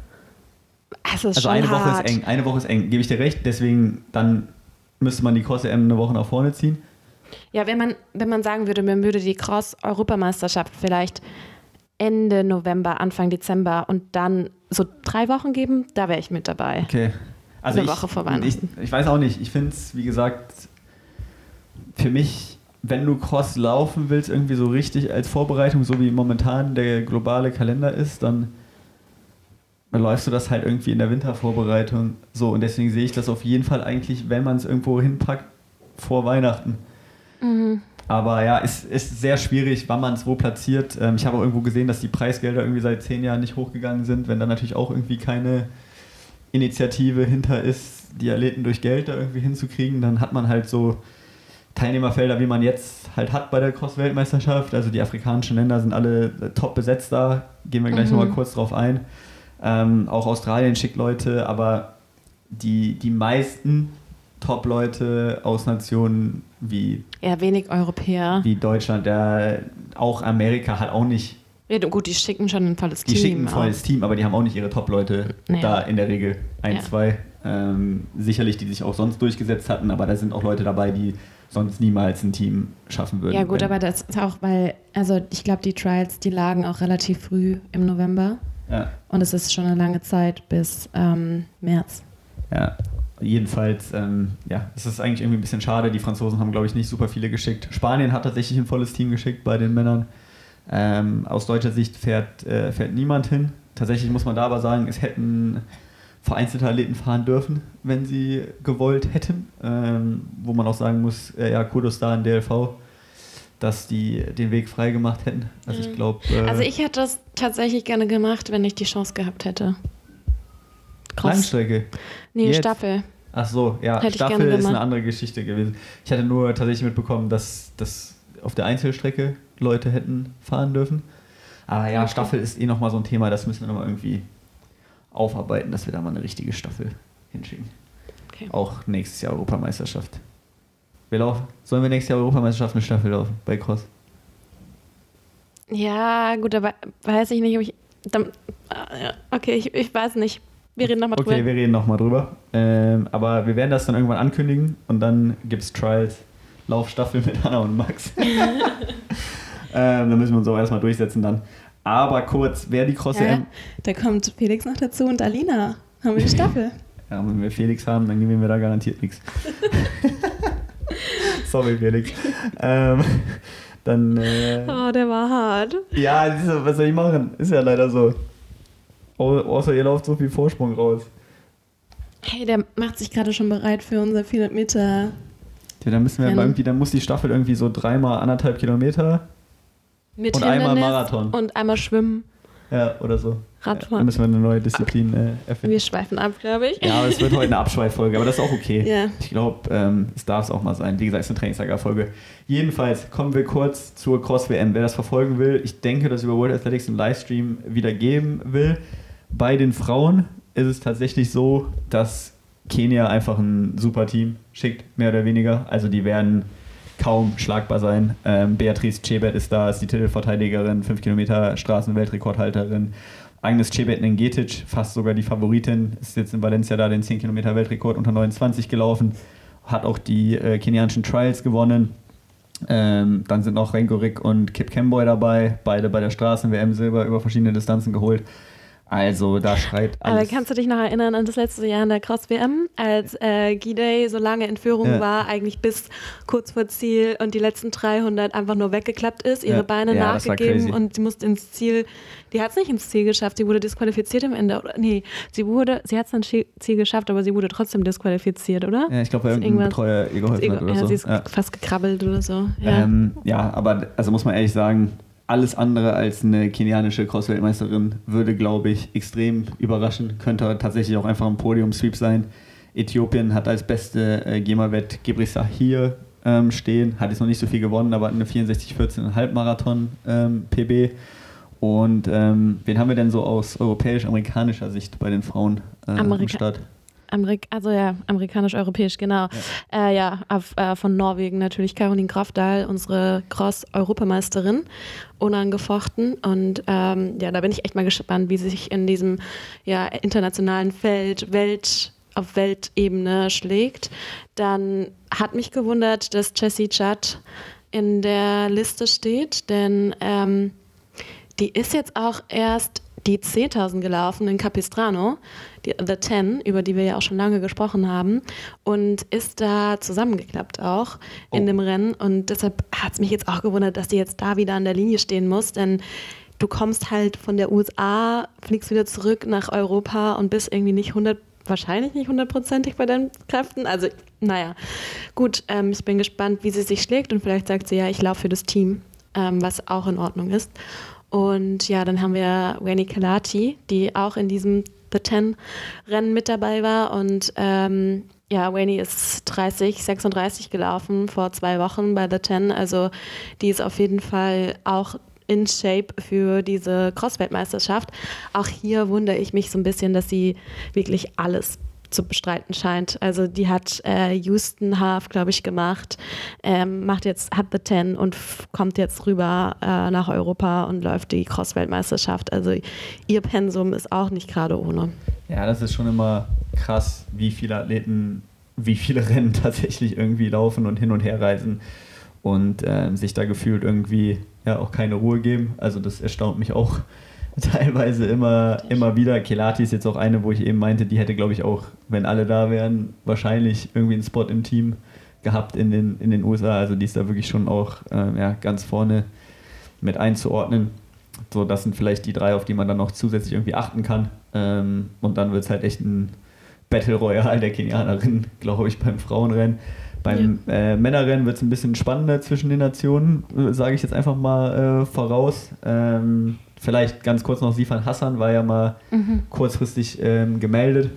Also eine Woche ist eng. Eine Woche ist eng, gebe ich dir recht. Deswegen dann müsste man die Cross-EM eine Woche nach vorne ziehen. Ja, wenn man sagen würde, man würde die Cross-Europameisterschaft vielleicht Ende November, Anfang Dezember und dann so 3 Wochen geben, da wäre ich mit dabei. Okay. Also eine Woche vor Weihnachten. Ich weiß auch nicht. Ich finde es, wie gesagt, für mich, wenn du Cross laufen willst, irgendwie so richtig als Vorbereitung, so wie momentan der globale Kalender ist, dann läufst du das halt irgendwie in der Wintervorbereitung. So, und deswegen sehe ich das auf jeden Fall eigentlich, wenn man es irgendwo hinpackt, vor Weihnachten. Mhm. Aber ja, es ist sehr schwierig, wann man es wo platziert. Ich habe auch irgendwo gesehen, dass die Preisgelder irgendwie seit 10 Jahren nicht hochgegangen sind, wenn dann natürlich auch irgendwie keine Initiative hinter ist, die Athleten durch Geld da irgendwie hinzukriegen, dann hat man halt so Teilnehmerfelder, wie man jetzt halt hat bei der Cross-Weltmeisterschaft. Also die afrikanischen Länder sind alle top besetzt da, gehen wir gleich nochmal kurz drauf ein. Auch Australien schickt Leute, aber die meisten Top-Leute aus Nationen wie... Eher wenig Europäer. Wie Deutschland, auch Amerika hat auch nicht... Ja, gut, die schicken schon ein volles Team. Die schicken ein volles Team, aber die haben auch nicht ihre Top-Leute da in der Regel. 1, 2. Sicherlich, die sich auch sonst durchgesetzt hatten, aber da sind auch Leute dabei, die sonst niemals ein Team schaffen würden. Ja gut, aber das ist auch, weil, also ich glaube, die Trials, die lagen auch relativ früh im November. Ja. Und es ist schon eine lange Zeit bis März. Ja, jedenfalls, es ist eigentlich irgendwie ein bisschen schade. Die Franzosen haben, glaube ich, nicht super viele geschickt. Spanien hat tatsächlich ein volles Team geschickt bei den Männern. Aus deutscher Sicht fährt niemand hin. Tatsächlich muss man da aber sagen, es hätten vereinzelte Athleten fahren dürfen, wenn sie gewollt hätten. Wo man auch sagen muss, Kudos da an DLV, dass die den Weg frei gemacht hätten. Also ich glaube... also ich hätte das tatsächlich gerne gemacht, wenn ich die Chance gehabt hätte. Langstrecke? Nee, jetzt. Staffel. Ach so, ja, hätte Staffel ist eine andere Geschichte gewesen. Ich hatte nur tatsächlich mitbekommen, dass auf der Einzelstrecke Leute hätten fahren dürfen. Aber ja, Staffel ist nochmal so ein Thema, das müssen wir nochmal irgendwie aufarbeiten, dass wir da mal eine richtige Staffel hinschicken. Okay. Auch nächstes Jahr Europameisterschaft. Sollen wir nächstes Jahr Europameisterschaft eine Staffel laufen bei Cross? Ja, gut, aber weiß ich nicht, ob ich... Okay, ich weiß nicht. Wir reden nochmal drüber. Okay, wir reden nochmal drüber. Aber wir werden das dann irgendwann ankündigen und dann gibt es Trials, Laufstaffel mit Hanna und Max. Da müssen wir uns auch erstmal durchsetzen dann. Aber kurz, wer die Cross-EM... Da kommt Felix noch dazu und Alina. Haben wir die Staffel. Ja, wenn wir Felix haben, dann gewinnen wir da garantiert nichts. Sorry, Felix. Dann... der war hart. Ja, was soll ich machen? Ist ja leider so. Außer ihr lauft so viel Vorsprung raus. Hey, der macht sich gerade schon bereit für unser 400 Meter. Ja, dann muss die Staffel irgendwie so 3x 1,5 Kilometer Mit und einmal Hindernis Marathon. Und einmal Schwimmen. Ja, oder so. Radfahren. Ja, dann müssen wir eine neue Disziplin erfinden. Wir schweifen ab, glaube ich. Ja, aber es wird heute eine Abschweiffolge, aber das ist auch okay. Ja. Ich glaube, es darf es auch mal sein. Wie gesagt, es ist eine Trainingslagerfolge. Jedenfalls kommen wir kurz zur Cross-WM. Wer das verfolgen will, ich denke, dass über World Athletics einen Livestream wieder geben will. Bei den Frauen ist es tatsächlich so, dass Kenia einfach ein super Team schickt, mehr oder weniger. Also die werden kaum schlagbar sein. Beatrice Chebet ist da, ist die Titelverteidigerin, 5 Kilometer Straßenweltrekordhalterin. Agnes Chebet-Nengetic, fast sogar die Favoritin, ist jetzt in Valencia da den 10 Kilometer Weltrekord unter 29 gelaufen, hat auch die kenianischen Trials gewonnen. Dann sind noch Renko Rick und Kip Kemboy dabei, beide bei der Straßen-WM Silber über verschiedene Distanzen geholt. Also da schreit alles. Aber kannst du dich noch erinnern an das letzte Jahr in der Cross-WM, als Gidey so lange in Führung war, eigentlich bis kurz vor Ziel und die letzten 300 einfach nur weggeklappt ist, ihre Beine nachgegeben und sie musste ins Ziel, die hat es nicht ins Ziel geschafft, sie wurde disqualifiziert am Ende. Nee, sie hat es ins Ziel geschafft, aber sie wurde trotzdem disqualifiziert, oder? Ja, ich glaube, weil irgendein Betreuer ihr geholfen hat oder so. Sie ist fast gekrabbelt oder so. Ja, aber also muss man ehrlich sagen, alles andere als eine kenianische Cross-Weltmeisterin würde, glaube ich, extrem überraschen. Könnte tatsächlich auch einfach ein Podium-Sweep sein. Äthiopien hat als beste Gemawet Gebrselassie stehen. Hat jetzt noch nicht so viel gewonnen, aber eine 64,14 Halbmarathon PB. Und wen haben wir denn so aus europäisch-amerikanischer Sicht bei den Frauen am Start? Amerikanisch-europäisch, genau. Ja. Von Norwegen natürlich Caroline Grafdal, unsere Cross-Europameisterin, unangefochten. Und da bin ich echt mal gespannt, wie sie sich in diesem internationalen Feld, auf Weltebene schlägt. Dann hat mich gewundert, dass Jessie Judd in der Liste steht, denn die ist jetzt auch erst die 10.000 gelaufen in Capistrano, The 10, über die wir ja auch schon lange gesprochen haben, und ist da zusammengeklappt auch in dem Rennen. Und deshalb hat es mich jetzt auch gewundert, dass die jetzt da wieder an der Linie stehen muss, denn du kommst halt von der USA, fliegst wieder zurück nach Europa und bist irgendwie wahrscheinlich nicht 100%ig bei deinen Kräften. Also, naja, gut, ich bin gespannt, wie sie sich schlägt, und vielleicht sagt sie, ja, ich laufe für das Team, was auch in Ordnung ist. Und ja, dann haben wir Wayne Kelati, die auch in diesem The 10 Rennen mit dabei war. Und Wayne ist 30,36 gelaufen vor 2 Wochen bei The 10. Also die ist auf jeden Fall auch in Shape für diese Cross-Weltmeisterschaft. Auch hier wundere ich mich so ein bisschen, dass sie wirklich alles zu bestreiten scheint. Also die hat Houston Half, glaube ich, gemacht, hat The 10 und kommt jetzt rüber nach Europa und läuft die Cross-Weltmeisterschaft. Also ihr Pensum ist auch nicht gerade ohne. Ja, das ist schon immer krass, wie viele Athleten, wie viele Rennen tatsächlich irgendwie laufen und hin und her reisen und sich da gefühlt irgendwie auch keine Ruhe geben. Also das erstaunt mich auch teilweise immer wieder. Kelati ist jetzt auch eine, wo ich eben meinte, die hätte, glaube ich, auch, wenn alle da wären, wahrscheinlich irgendwie einen Spot im Team gehabt in den USA. Also die ist da wirklich schon auch ganz vorne mit einzuordnen. So, das sind vielleicht die 3, auf die man dann noch zusätzlich irgendwie achten kann. Und dann wird es halt echt ein Battle Royale der Kenianerin, glaube ich, beim Frauenrennen. Beim Männerrennen wird es ein bisschen spannender zwischen den Nationen, sage ich jetzt einfach mal voraus. Vielleicht ganz kurz noch, Sifan Hassan war ja mal kurzfristig gemeldet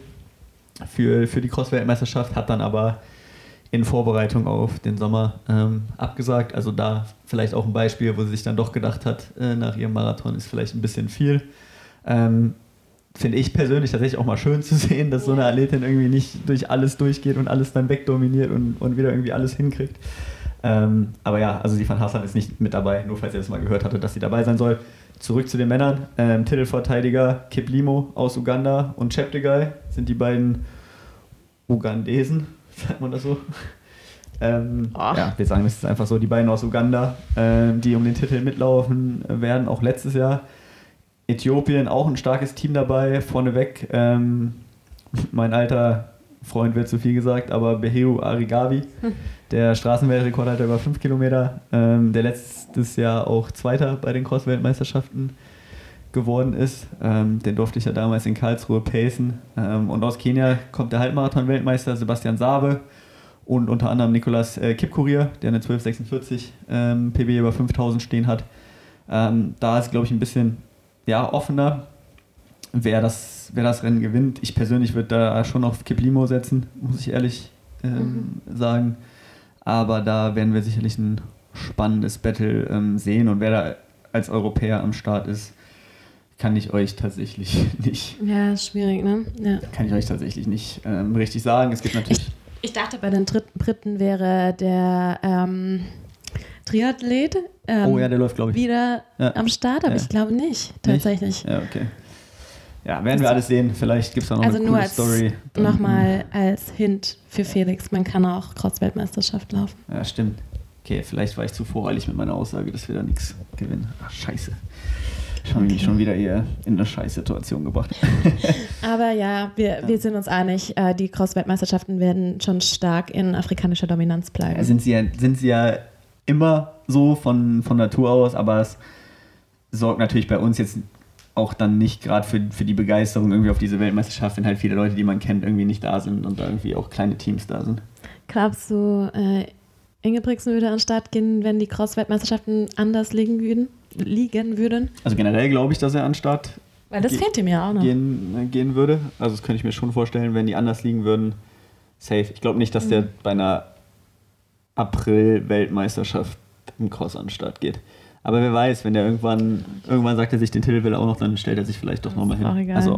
für die Cross-Weltmeisterschaft, hat dann aber in Vorbereitung auf den Sommer abgesagt. Also da vielleicht auch ein Beispiel, wo sie sich dann doch gedacht hat, nach ihrem Marathon ist vielleicht ein bisschen viel. Finde ich persönlich tatsächlich auch mal schön zu sehen, dass so eine Athletin irgendwie nicht durch alles durchgeht und alles dann wegdominiert und wieder irgendwie alles hinkriegt. Aber ja, also Sifan Hassan ist nicht mit dabei, nur falls ihr das mal gehört hattet, dass sie dabei sein soll. Zurück zu den Männern. Titelverteidiger Kip Limo aus Uganda und Cheptegei sind die beiden Ugandesen, sagt man das so? Ja, wir sagen es ist einfach so, die beiden aus Uganda, die um den Titel mitlaufen werden, auch letztes Jahr. Äthiopien, auch ein starkes Team dabei, vorneweg. Mein alter Freund wird zu viel gesagt, aber Beheru Arigawi, der Straßenweltrekordhalter über 5 Kilometer, der letztes Jahr auch Zweiter bei den Cross-Weltmeisterschaften geworden ist. Den durfte ich ja damals in Karlsruhe pacen. Und aus Kenia kommt der Halbmarathon-Weltmeister Sebastian Sabe und unter anderem Nicolas Kipkorir, der eine 12,46 PB über 5000 stehen hat. Da ist, glaube ich, ein bisschen offener, wer das Rennen gewinnt. Ich persönlich würde da schon auf Kiplimo setzen, muss ich ehrlich sagen. Aber da werden wir sicherlich ein spannendes Battle sehen. Und wer da als Europäer am Start ist, kann ich euch tatsächlich nicht. Ja, ist schwierig, ne? Ja. Kann ich euch tatsächlich nicht richtig sagen. Es gibt natürlich. Ich dachte, bei den Briten wäre der Triathlet der läuft, glaube ich, wieder am Start, aber ich glaube nicht, tatsächlich. Ja, okay. Ja, werden wir alles sehen. Vielleicht gibt es da noch eine coole Story. Nochmal als Hint für Felix, man kann auch Cross-Weltmeisterschaft laufen. Ja, stimmt. Okay, vielleicht war ich zu voreilig mit meiner Aussage, dass wir da nichts gewinnen. Ach, scheiße. Ich habe mich schon wieder eher in eine Scheißsituation gebracht. Aber ja, wir sind uns einig, die Cross-Weltmeisterschaften werden schon stark in afrikanischer Dominanz bleiben. Ja, sind sie ja immer so von Natur aus, aber es sorgt natürlich bei uns jetzt auch dann nicht gerade für die Begeisterung irgendwie auf diese Weltmeisterschaft, wenn halt viele Leute, die man kennt, irgendwie nicht da sind und da irgendwie auch kleine Teams da sind. Glaubst du, Ingebrigtsen würde an den Start gehen, wenn die Cross-Weltmeisterschaften anders liegen würden? Also generell glaube ich, dass er an den Start weil das fehlt ihm ja auch noch. Gehen würde. Also das könnte ich mir schon vorstellen, wenn die anders liegen würden. Safe. Ich glaube nicht, dass der bei einer April-Weltmeisterschaft im Cross an den Start geht. Aber wer weiß, wenn der irgendwann sagt er sich, den Titel will er auch noch, dann stellt er sich vielleicht doch nochmal hin. Egal. Also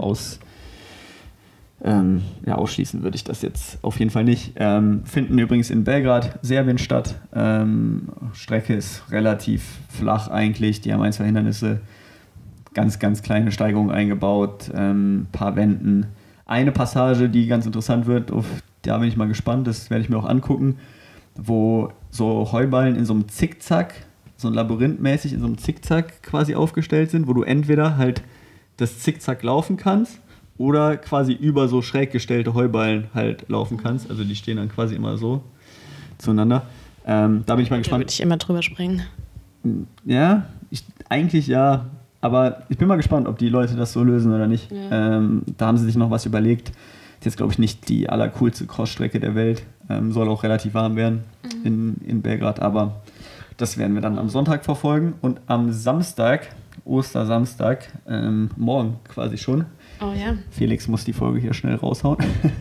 ausschließen würde ich das jetzt auf jeden Fall nicht. Finden übrigens in Belgrad, Serbien statt. Strecke ist relativ flach eigentlich. Die haben 1, 2 Hindernisse, ganz, ganz kleine Steigungen eingebaut, paar Wänden. Eine Passage, die ganz interessant wird, da bin ich mal gespannt, das werde ich mir auch angucken, wo so Heuballen in so einem Zickzack, so ein Labyrinth-mäßig in so einem Zickzack quasi aufgestellt sind, wo du entweder halt das Zickzack laufen kannst oder quasi über so schräg gestellte Heuballen halt laufen kannst. Also die stehen dann quasi immer so zueinander. Da bin ich mal gespannt. Da würde ich immer drüber springen. Ja, eigentlich ja. Aber ich bin mal gespannt, ob die Leute das so lösen oder nicht. Ja. Da haben sie sich noch was überlegt. Ist jetzt, glaube ich, nicht die allercoolste Crossstrecke der Welt. Soll auch relativ warm werden in Belgrad. Aber das werden wir dann am Sonntag verfolgen. Und am Samstag, Ostersamstag, morgen quasi schon. Oh ja. Felix muss die Folge hier schnell raushauen.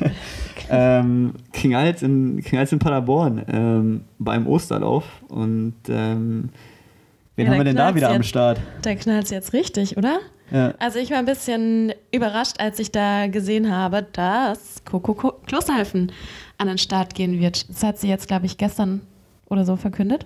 King Hals in Paderborn beim Osterlauf. Und wen haben wir denn da wieder am Start? Da knallt es jetzt richtig, oder? Ja. Also ich war ein bisschen überrascht, als ich da gesehen habe, dass Coco Klosterhalfen an den Start gehen wird. Das hat sie jetzt, glaube ich, gestern oder so verkündet.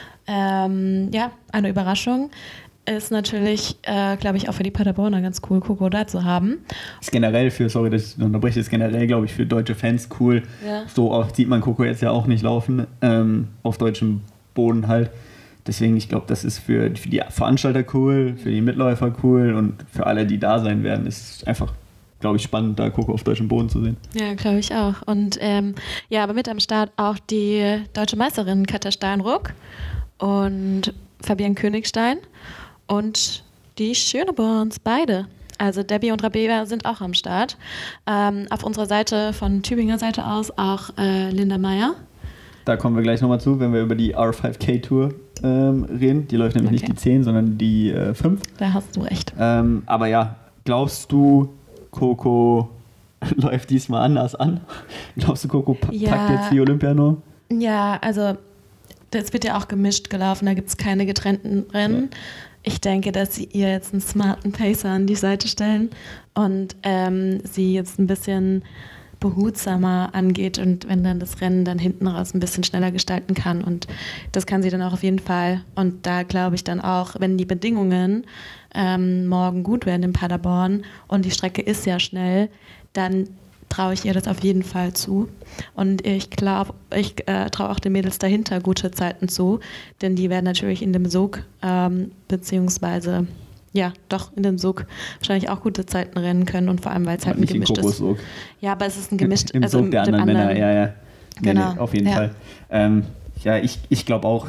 Eine Überraschung. Ist natürlich, glaube ich, auch für die Paderborner ganz cool, Coco da zu haben. Ist generell sorry, dass ich unterbreche, ist generell, glaube ich, für deutsche Fans cool. Ja. So oft sieht man Coco jetzt ja auch nicht laufen, auf deutschem Boden halt. Deswegen, ich glaube, das ist für die Veranstalter cool, für die Mitläufer cool und für alle, die da sein werden, ist einfach, glaube ich, spannend, da Coco auf deutschem Boden zu sehen. Ja, glaube ich auch. Und aber mit am Start auch die deutsche Meisterin Katja Steinruck und Fabienne Königstein und die Schöneborns, beide. Also Debbie und Rabea sind auch am Start. Auf unserer Seite, von Tübinger Seite aus, auch Linda Meyer. Da kommen wir gleich nochmal zu, wenn wir über die R5K-Tour reden. Die läuft nämlich nicht die 10, sondern die 5. Da hast du recht. Aber ja, glaubst du, Coco läuft diesmal anders an? Glaubst du, Coco packt jetzt die Olympianorm? Ja, also das wird ja auch gemischt gelaufen, da gibt es keine getrennten Rennen. Ja. Ich denke, dass sie ihr jetzt einen smarten Pacer an die Seite stellen und sie jetzt ein bisschen behutsamer angeht und wenn dann das Rennen dann hinten raus ein bisschen schneller gestalten kann und das kann sie dann auch auf jeden Fall und da glaube ich dann auch, wenn die Bedingungen morgen gut werden in Paderborn und die Strecke ist ja schnell, dann traue ich ihr das auf jeden Fall zu und ich glaube, ich traue auch den Mädels dahinter gute Zeiten zu, denn die werden natürlich in dem Sog beziehungsweise in dem Sog wahrscheinlich auch gute Zeiten rennen können und vor allem, weil es halt ein gemischt ist. Ja, aber es ist ein gemischt. Im Sog der anderen Männer, ja. Genau. Nee, auf jeden Fall. Ich glaube auch,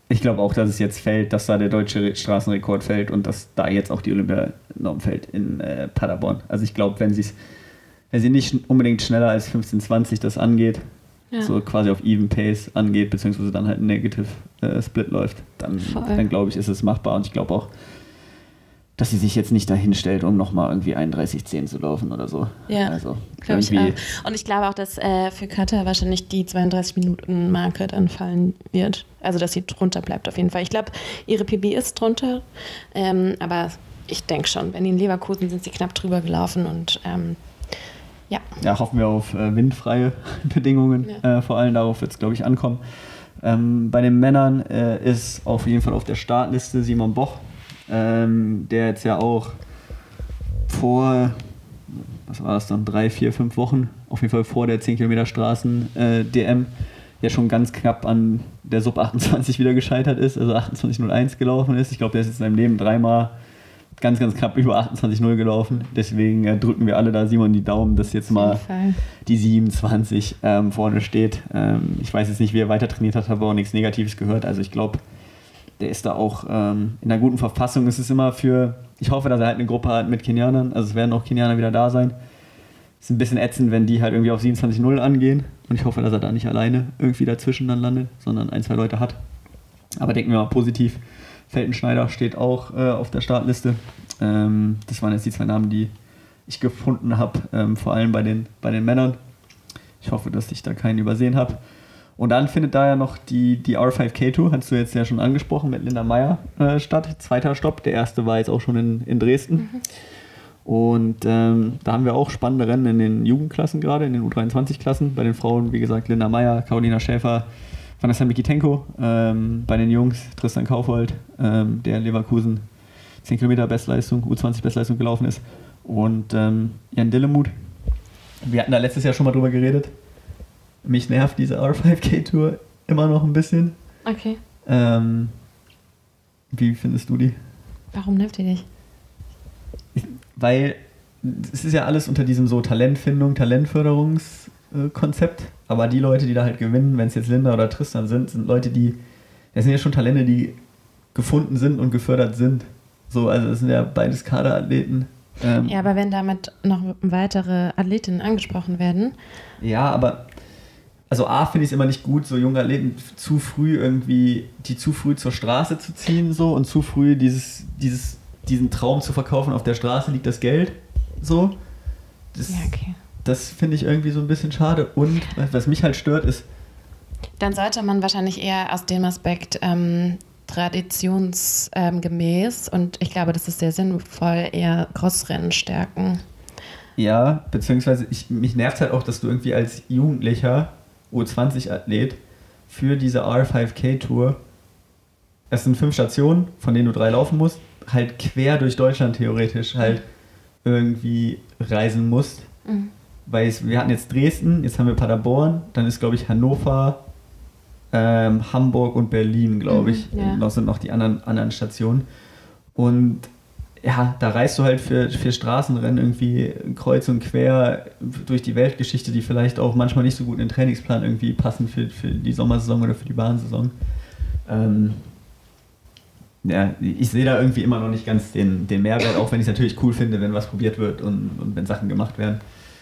Ich glaube auch, dass es jetzt fällt, dass da der deutsche Straßenrekord fällt und dass da jetzt auch die Olympianorm fällt in Paderborn. Also ich glaube, wenn sie nicht unbedingt schneller als 15:20 das angeht, so quasi auf Even Pace angeht, beziehungsweise dann halt ein Negative Split läuft, dann glaube ich, ist es machbar. Und ich glaube auch, dass sie sich jetzt nicht dahin stellt, um nochmal irgendwie 31,10 zu laufen oder so. Ja, also, glaube ich auch. Und ich glaube auch, dass für Katar wahrscheinlich die 32-Minuten-Marke dann fallen wird. Also, dass sie drunter bleibt auf jeden Fall. Ich glaube, ihre PB ist drunter, aber ich denke schon, wenn die in Leverkusen sind sie knapp drüber gelaufen und ja. Ja, hoffen wir auf windfreie Bedingungen. Ja. Vor allem darauf wird es, glaube ich, ankommen. Bei den Männern ist auf jeden Fall auf der Startliste Simon Boch, der jetzt ja auch vor, was war das dann, 3, 4, 5 Wochen, auf jeden Fall vor der 10 Kilometer Straßen-DM, ja schon ganz knapp an der Sub 28 wieder gescheitert ist, also 28,01 gelaufen ist. Ich glaube, der ist jetzt in seinem Leben dreimal ganz, ganz knapp über 28,0 gelaufen. Deswegen drücken wir alle da Simon die Daumen, dass jetzt mal die 27 vorne steht. Ich weiß jetzt nicht, wie er weiter trainiert hat, habe auch nichts Negatives gehört. Also ich glaube, der ist da auch in einer guten Verfassung. Es ist immer ich hoffe, dass er halt eine Gruppe hat mit Kenianern. Also es werden auch Kenianer wieder da sein. Es ist ein bisschen ätzend, wenn die halt irgendwie auf 27,0 angehen. Und ich hoffe, dass er da nicht alleine irgendwie dazwischen dann landet, sondern 1, 2 Leute hat. Aber denken wir mal positiv. Feltenschneider steht auch auf der Startliste. Das waren jetzt die 2 Namen, die ich gefunden habe, vor allem bei den Männern. Ich hoffe, dass ich da keinen übersehen habe. Und dann findet da ja noch die R5K-Tour, hast du jetzt ja schon angesprochen, mit Linda Meyer statt. 2. Stopp, der erste war jetzt auch schon in Dresden. Mhm. Und da haben wir auch spannende Rennen in den Jugendklassen gerade, in den U23-Klassen. Bei den Frauen, wie gesagt, Linda Meyer, Carolina Schäfer, Vanessa Mikitenko. Bei den Jungs Tristan Kaufhold, der in Leverkusen 10 Kilometer Bestleistung, U20 Bestleistung gelaufen ist. Und Jan Dillemuth. Wir hatten da letztes Jahr schon mal drüber geredet. Mich nervt diese R5K-Tour immer noch ein bisschen. Okay. Wie findest du die? Warum nervt die dich? Weil es ist ja alles unter diesem so Talentfindung, Talentförderungskonzept. Aber die Leute, die da halt gewinnen, wenn es jetzt Linda oder Tristan sind Leute, das sind ja schon Talente, die gefunden sind und gefördert sind. So, also das sind ja beides Kaderathleten. Ja, aber wenn damit noch weitere Athletinnen angesprochen werden. Ja, aber also A, finde ich es immer nicht gut, so junge Athleten zu früh zur Straße zu ziehen so und zu früh diesen Traum zu verkaufen, auf der Straße liegt das Geld. So. Das finde ich irgendwie so ein bisschen schade. Und was mich halt stört ist. Dann sollte man wahrscheinlich eher aus dem Aspekt traditionsgemäß und ich glaube, das ist sehr sinnvoll, eher Crossrennen stärken. Ja, beziehungsweise mich nervt halt auch, dass du irgendwie als Jugendlicher U20-Athlet für diese R5K-Tour, es sind 5 Stationen, von denen du 3 laufen musst, halt quer durch Deutschland theoretisch halt irgendwie reisen musst. Mhm. Weil wir hatten jetzt Dresden, jetzt haben wir Paderborn, dann ist, glaube ich, Hannover, Hamburg und Berlin, glaube ich. Ja. Das sind noch die anderen Stationen. Und ja, da reist du halt für Straßenrennen irgendwie kreuz und quer durch die Weltgeschichte, die vielleicht auch manchmal nicht so gut in den Trainingsplan irgendwie passen für die Sommersaison oder für die Bahnsaison. Ja, ich sehe da irgendwie immer noch nicht ganz den Mehrwert, auch wenn ich es natürlich cool finde, wenn was probiert wird und wenn Sachen gemacht werden.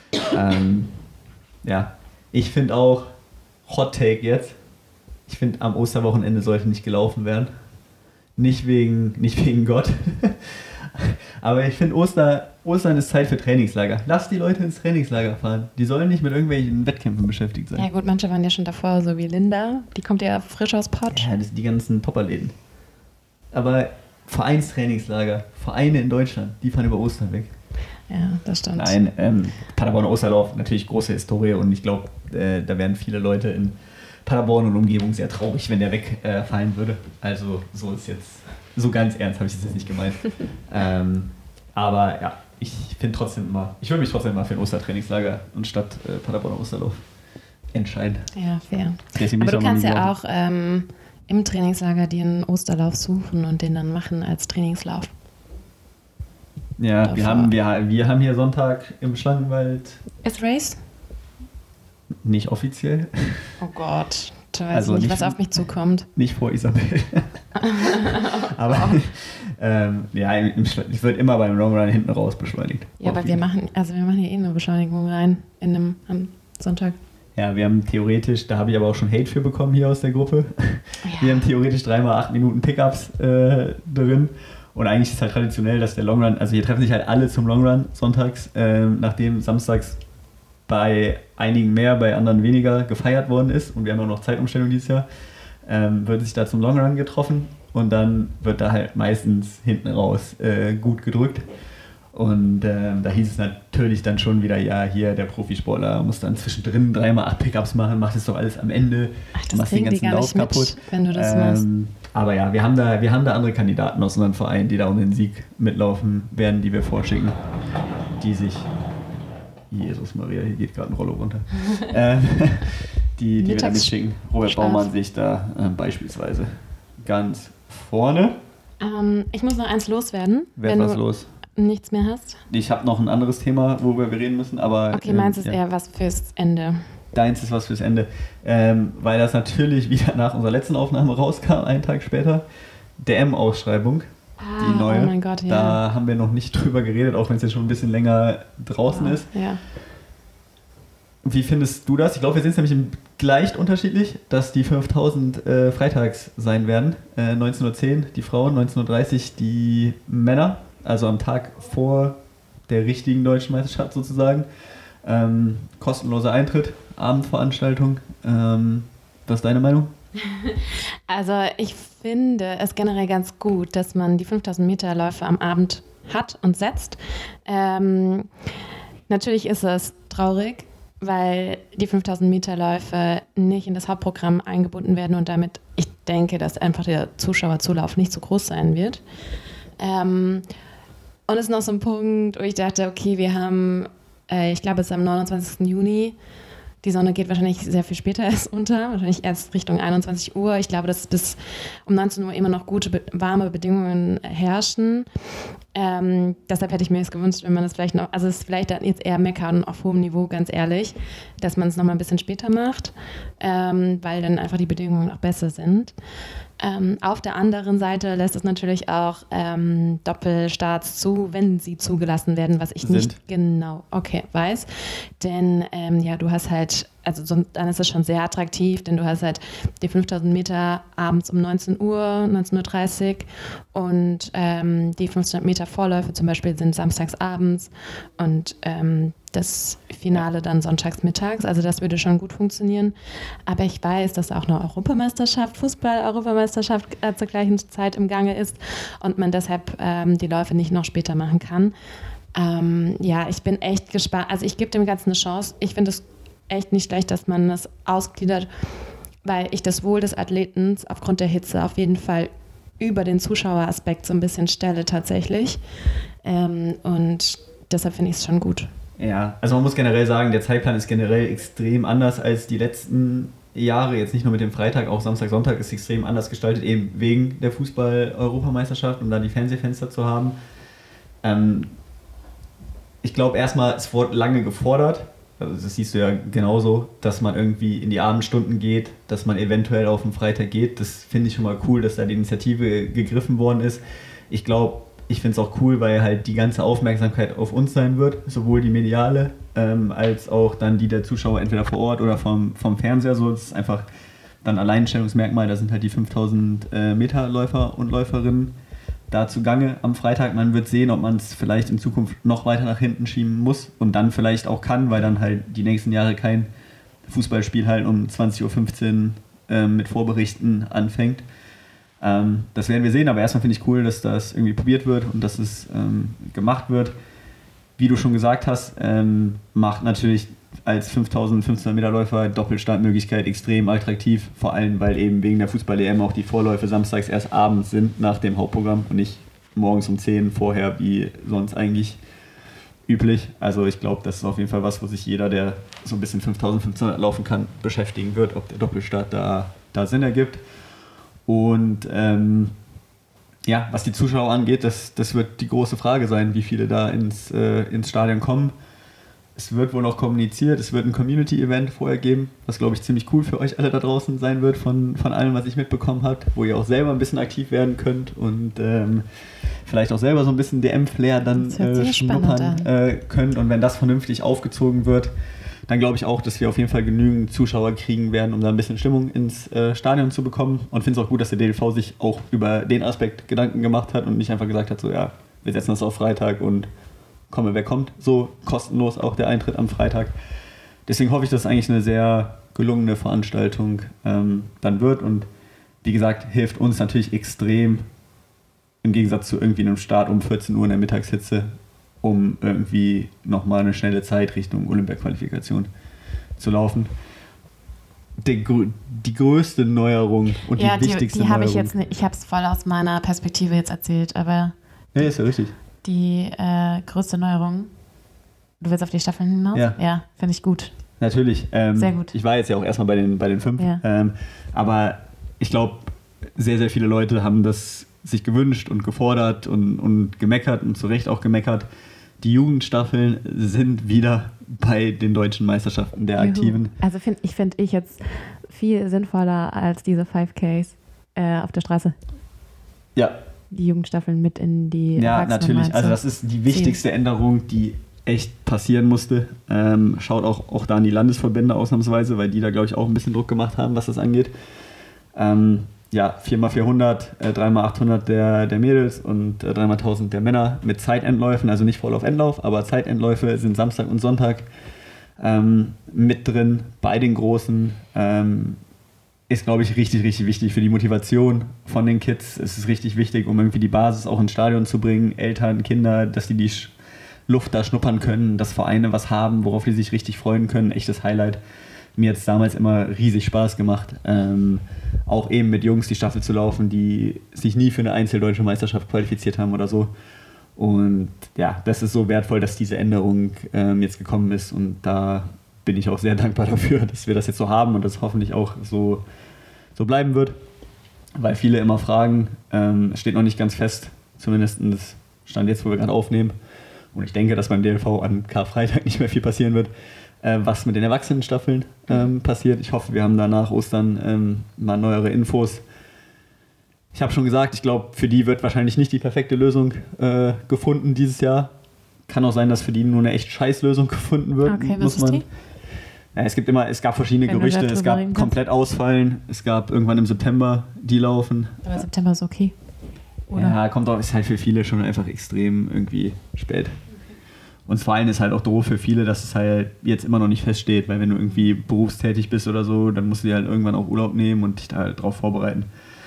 Ja, ich finde auch, Hot Take jetzt, ich finde am Osterwochenende sollte nicht gelaufen werden. Nicht wegen Gott. Aber ich finde, Ostern ist Zeit für Trainingslager. Lass die Leute ins Trainingslager fahren. Die sollen nicht mit irgendwelchen Wettkämpfen beschäftigt sein. Ja gut, manche waren ja schon davor, so wie Linda. Die kommt ja frisch aus Pott. Ja, das sind die ganzen Popperläden. Aber Vereinstrainingslager, Vereine in Deutschland, die fahren über Ostern weg. Ja, das stimmt. Nein, Paderborn Osterlauf, natürlich große Historie und ich glaube, da wären viele Leute in Paderborn und Umgebung sehr traurig, wenn der wegfallen würde. Also so ist jetzt, so ganz ernst habe ich das jetzt nicht gemeint. Aber ja, ich würde mich trotzdem immer für ein Ostertrainingslager und statt Paderborner Osterlauf entscheiden. Ja, fair. Aber du kannst ja auch im Trainingslager dir einen Osterlauf suchen und den dann machen als Trainingslauf. Ja, wir haben hier Sonntag im Schlangenwald. Ist Race? Nicht offiziell. Oh Gott. Da weiß ich nicht, was auf mich zukommt. Nicht vor Isabel. Aber es wird immer beim Long Run hinten raus beschleunigt. Ja, aber wir machen hier eh eine Beschleunigung rein am Sonntag. Ja, wir haben theoretisch, da habe ich aber auch schon Hate für bekommen hier aus der Gruppe. Ja. Wir haben theoretisch 3x8 Minuten Pickups drin. Und eigentlich ist es halt traditionell, dass der Long Run, also hier treffen sich halt alle zum Long Run sonntags, nachdem samstags bei einigen mehr, bei anderen weniger gefeiert worden ist. Und wir haben auch noch Zeitumstellung dieses Jahr. Wird sich da zum Long Run getroffen und dann wird da halt meistens hinten raus gut gedrückt. Und da hieß es natürlich dann schon wieder, ja, hier der Profisportler muss dann zwischendrin 3x8 Pickups machen, macht das doch alles am Ende. Ach, das machst den ganzen Lauf kaputt. Wenn du das machst. Aber ja, wir haben da andere Kandidaten aus unserem Verein, die da um den Sieg mitlaufen werden, die wir vorschicken, die sich... Jesus Maria, hier geht gerade ein Rollo runter. Die wir da mitschicken. Robert Baumann sehe ich da beispielsweise ganz vorne. Ich muss noch eins loswerden. Wer was los? Nichts mehr hast? Ich habe noch ein anderes Thema, worüber wir reden müssen, aber... Okay, meins ist eher was fürs Ende. Deins ist was fürs Ende. Weil das natürlich wieder nach unserer letzten Aufnahme rauskam, einen Tag später. DM-Ausschreibung. Die neue. Oh mein Gott, ja. Da haben wir noch nicht drüber geredet, auch wenn es jetzt schon ein bisschen länger draußen ist. Ja. Wie findest du das? Ich glaube, wir sehen es nämlich leicht unterschiedlich, dass die 5000 freitags sein werden. 19:10 Uhr die Frauen, 19:30 Uhr die Männer. Also am Tag vor der richtigen deutschen Meisterschaft sozusagen. Kostenloser Eintritt, Abendveranstaltung. Was ist deine Meinung? Also ich finde es generell ganz gut, dass man die 5000 Meter Läufe am Abend hat und setzt. Natürlich ist es traurig, weil die 5000 Meter Läufe nicht in das Hauptprogramm eingebunden werden und damit, ich denke, dass einfach der Zuschauerzulauf nicht so groß sein wird. Und es ist noch so ein Punkt, wo ich dachte, okay, wir haben, ich glaube, es ist am 29. Juni, die Sonne geht wahrscheinlich sehr viel später erst unter, wahrscheinlich erst Richtung 21 Uhr. Ich glaube, dass bis um 19 Uhr immer noch gute, warme Bedingungen herrschen. Deshalb hätte ich mir es gewünscht, wenn man das vielleicht noch, also es ist vielleicht dann jetzt eher meckern auf hohem Niveau, ganz ehrlich, dass man es nochmal ein bisschen später macht, weil dann einfach die Bedingungen auch besser sind. Auf der anderen Seite lässt es natürlich auch Doppelstarts zu, wenn sie zugelassen werden, was ich nicht genau weiß. Denn du hast halt, also dann ist es schon sehr attraktiv, denn du hast halt die 5000 Meter abends um 19 Uhr, 19:30 Uhr und die 1500 Meter Vorläufe zum Beispiel sind samstags abends und das Finale dann sonntags mittags. Also das würde schon gut funktionieren. Aber ich weiß, dass auch eine Europameisterschaft, Fußball-Europameisterschaft zur gleichen Zeit im Gange ist und man deshalb die Läufe nicht noch später machen kann. Ich bin echt gespannt. Also ich gebe dem Ganzen eine Chance. Ich finde es echt nicht schlecht, dass man das ausgliedert, weil ich das Wohl des Athleten aufgrund der Hitze auf jeden Fall über den Zuschaueraspekt so ein bisschen stelle tatsächlich. Und deshalb finde ich es schon gut. Ja, also man muss generell sagen, der Zeitplan ist generell extrem anders als die letzten Jahre. Jetzt nicht nur mit dem Freitag, auch Samstag, Sonntag ist extrem anders gestaltet, eben wegen der Fußball-Europameisterschaft, um da die Fernsehfenster zu haben. Ich glaube erstmal, es wurde lange gefordert, also das siehst du ja genauso, dass man irgendwie in die Abendstunden geht, dass man eventuell auf den Freitag geht. Das finde ich schon mal cool, dass da die Initiative gegriffen worden ist. Ich finde es auch cool, weil halt die ganze Aufmerksamkeit auf uns sein wird, sowohl die mediale als auch dann die der Zuschauer entweder vor Ort oder vom Fernseher. So, das ist einfach dann Alleinstellungsmerkmal, da sind halt die 5000 Meter Läufer und Läuferinnen da zugange am Freitag. Man wird sehen, ob man es vielleicht in Zukunft noch weiter nach hinten schieben muss und dann vielleicht auch kann, weil dann halt die nächsten Jahre kein Fußballspiel halt um 20:15 Uhr mit Vorberichten anfängt. Das werden wir sehen, aber erstmal finde ich cool, dass das irgendwie probiert wird und dass es gemacht wird. Wie du schon gesagt hast, macht natürlich als 1500 Meter Läufer Doppelstartmöglichkeit extrem attraktiv, vor allem weil eben wegen der Fußball-EM auch die Vorläufe samstags erst abends sind nach dem Hauptprogramm und nicht morgens um 10 vorher wie sonst eigentlich üblich. Also ich glaube, das ist auf jeden Fall was, wo sich jeder, der so ein bisschen 5500 laufen kann, beschäftigen wird, ob der Doppelstart da Sinn ergibt. Und was die Zuschauer angeht, das wird die große Frage sein, wie viele da ins Stadion kommen. es wird wohl noch kommuniziert, es wird ein Community-Event vorher geben, was, glaube ich, ziemlich cool für euch alle da draußen sein wird, von allem, was ich mitbekommen habe, wo ihr auch selber ein bisschen aktiv werden könnt und vielleicht auch selber so ein bisschen DM-Flair dann schnuppern könnt. Und wenn das vernünftig aufgezogen wird, dann glaube ich auch, dass wir auf jeden Fall genügend Zuschauer kriegen werden, um da ein bisschen Stimmung ins Stadion zu bekommen. Und finde es auch gut, dass der DLV sich auch über den Aspekt Gedanken gemacht hat und nicht einfach gesagt hat, so ja, wir setzen das auf Freitag und komme, wer kommt. So kostenlos auch der Eintritt am Freitag. Deswegen hoffe ich, dass es eigentlich eine sehr gelungene Veranstaltung dann wird. Und wie gesagt, hilft uns natürlich extrem im Gegensatz zu irgendwie einem Start um 14 Uhr in der Mittagshitze, um irgendwie nochmal eine schnelle Zeit Richtung Olympia-Qualifikation zu laufen. Die größte Neuerung und die wichtigste Neuerung. Habe ich jetzt nicht, ich habe es voll aus meiner Perspektive jetzt erzählt, aber ja, ist ja richtig. Die größte Neuerung, du willst auf die Staffeln hinaus? Ja, finde ich gut. Natürlich. Sehr gut. Ich war jetzt ja auch erstmal bei den 5, ja. Aber ich glaube, sehr, sehr viele Leute haben das sich gewünscht und gefordert und gemeckert und zu Recht auch gemeckert. Die Jugendstaffeln sind wieder bei den deutschen Meisterschaften der Aktiven. Also finde ich jetzt viel sinnvoller als diese 5Ks auf der Straße. Ja. Die Jugendstaffeln mit in die Ja, natürlich. Also das ist die wichtigste Änderung, die echt passieren musste. Schaut auch da an die Landesverbände ausnahmsweise, weil die da, glaube ich, auch ein bisschen Druck gemacht haben, was das angeht. 4x400, 3x800 der Mädels und 3x1000 der Männer mit Zeitendläufen, also nicht Vorlauf-Endlauf, aber Zeitendläufe sind Samstag und Sonntag mit drin bei den Großen. Ist, glaube ich, richtig, richtig wichtig für die Motivation von den Kids. Es ist richtig wichtig, um irgendwie die Basis auch ins Stadion zu bringen. Eltern, Kinder, dass die Luft da schnuppern können, dass Vereine was haben, worauf die sich richtig freuen können. Echtes Highlight. Mir hat es damals immer riesig Spaß gemacht, auch eben mit Jungs die Staffel zu laufen, die sich nie für eine Einzeldeutsche Meisterschaft qualifiziert haben oder so. Und ja, das ist so wertvoll, dass diese Änderung jetzt gekommen ist. Und da bin ich auch sehr dankbar dafür, dass wir das jetzt so haben und das hoffentlich auch so bleiben wird. Weil viele immer fragen, es steht noch nicht ganz fest, zumindest Stand jetzt, wo wir gerade aufnehmen. Und ich denke, dass beim DLV an Karfreitag nicht mehr viel passieren wird, was mit den Erwachsenenstaffeln passiert. Ich hoffe, wir haben da nach Ostern mal neuere Infos. Ich habe schon gesagt, ich glaube, für die wird wahrscheinlich nicht die perfekte Lösung gefunden dieses Jahr. Kann auch sein, dass für die nur eine echt Scheißlösung gefunden wird. Okay, was ist die? Ja, es gab verschiedene Gerüchte. Es gab komplett ausfallen. Es gab irgendwann im September die laufen. Aber September ist okay. Oder? Ja, kommt auch, ist halt für viele schon einfach extrem irgendwie spät. Und vor allem ist halt auch doof für viele, dass es halt jetzt immer noch nicht feststeht, weil wenn du irgendwie berufstätig bist oder so, dann musst du dir halt irgendwann auch Urlaub nehmen und dich da halt drauf vorbereiten.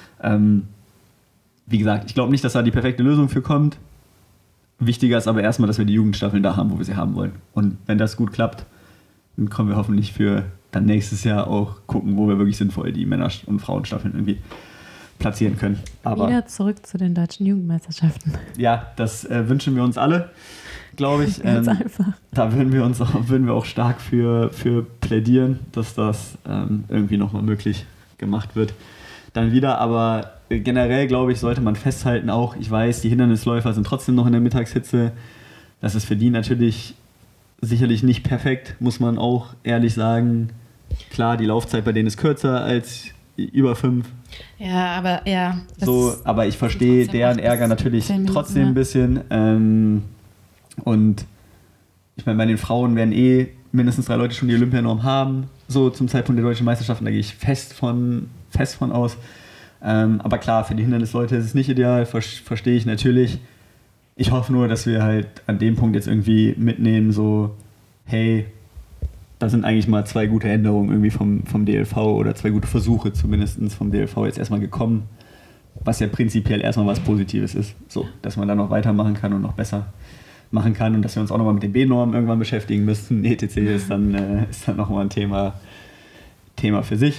Wie gesagt, ich glaube nicht, dass da die perfekte Lösung für kommt. Wichtiger ist aber erstmal, dass wir die Jugendstaffeln da haben, wo wir sie haben wollen. Und wenn das gut klappt, dann können wir hoffentlich für dann nächstes Jahr auch gucken, wo wir wirklich sinnvoll die Männer- und Frauenstaffeln irgendwie platzieren können. Aber wieder zurück zu den deutschen Jugendmeisterschaften. Ja, das wünschen wir uns alle, glaube ich. Ganz einfach. Da würden wir auch stark für plädieren, dass das irgendwie nochmal möglich gemacht wird. Dann wieder, aber generell, glaube ich, sollte man festhalten auch, ich weiß, die Hindernisläufer sind trotzdem noch in der Mittagshitze. Das ist für die natürlich sicherlich nicht perfekt, muss man auch ehrlich sagen. Klar, die Laufzeit bei denen ist kürzer als über 5. Ja, aber ja. Aber ich verstehe deren Ärger natürlich trotzdem ein bisschen. Und ich meine, bei den Frauen werden mindestens 3 Leute schon die Olympianorm haben, so zum Zeitpunkt der deutschen Meisterschaften, da gehe ich fest von aus. Aber klar, für die Hindernisleute ist es nicht ideal, verstehe ich natürlich. Ich hoffe nur, dass wir halt an dem Punkt jetzt irgendwie mitnehmen, so, hey, da sind eigentlich mal 2 gute Änderungen irgendwie vom DLV oder 2 gute Versuche zumindest vom DLV jetzt erstmal gekommen, was ja prinzipiell erstmal was Positives ist, so, dass man da noch weitermachen kann und noch besser machen kann und dass wir uns auch nochmal mit den B-Normen irgendwann beschäftigen müssen. ETC ist dann nochmal ein Thema für sich.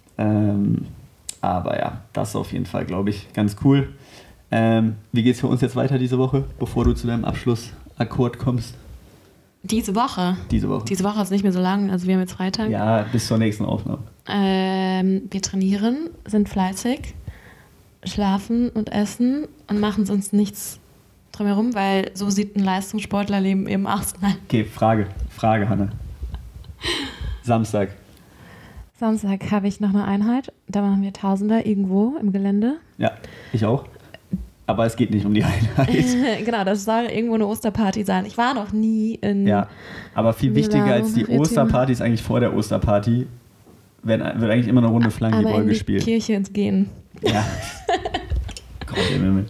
Aber ja, das ist auf jeden Fall, glaube ich, ganz cool. Wie geht es für uns jetzt weiter diese Woche, bevor du zu deinem Abschlussakkord kommst? Diese Woche? Diese Woche ist nicht mehr so lang, also wir haben jetzt Freitag. Ja, bis zur nächsten Aufnahme. Wir trainieren, sind fleißig, schlafen und essen und machen sonst nichts drumherum, weil so sieht ein Leistungssportlerleben eben aus. Nein. Okay, Frage, Hanna. Samstag. Samstag habe ich noch eine Einheit. Da machen wir Tausender irgendwo im Gelände. Ja, ich auch. Aber es geht nicht um die Einheit. Genau, das soll irgendwo eine Osterparty sein. Ich war noch nie in... Ja, aber viel wichtiger als die Osterparty ist eigentlich vor der Osterparty, wird eigentlich immer eine Runde Flankeball gespielt. Aber in die Kirche ins Gehen. Ja. Gott, im Himmel.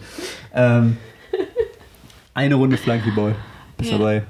Eine Runde Flankeball. Bist dabei?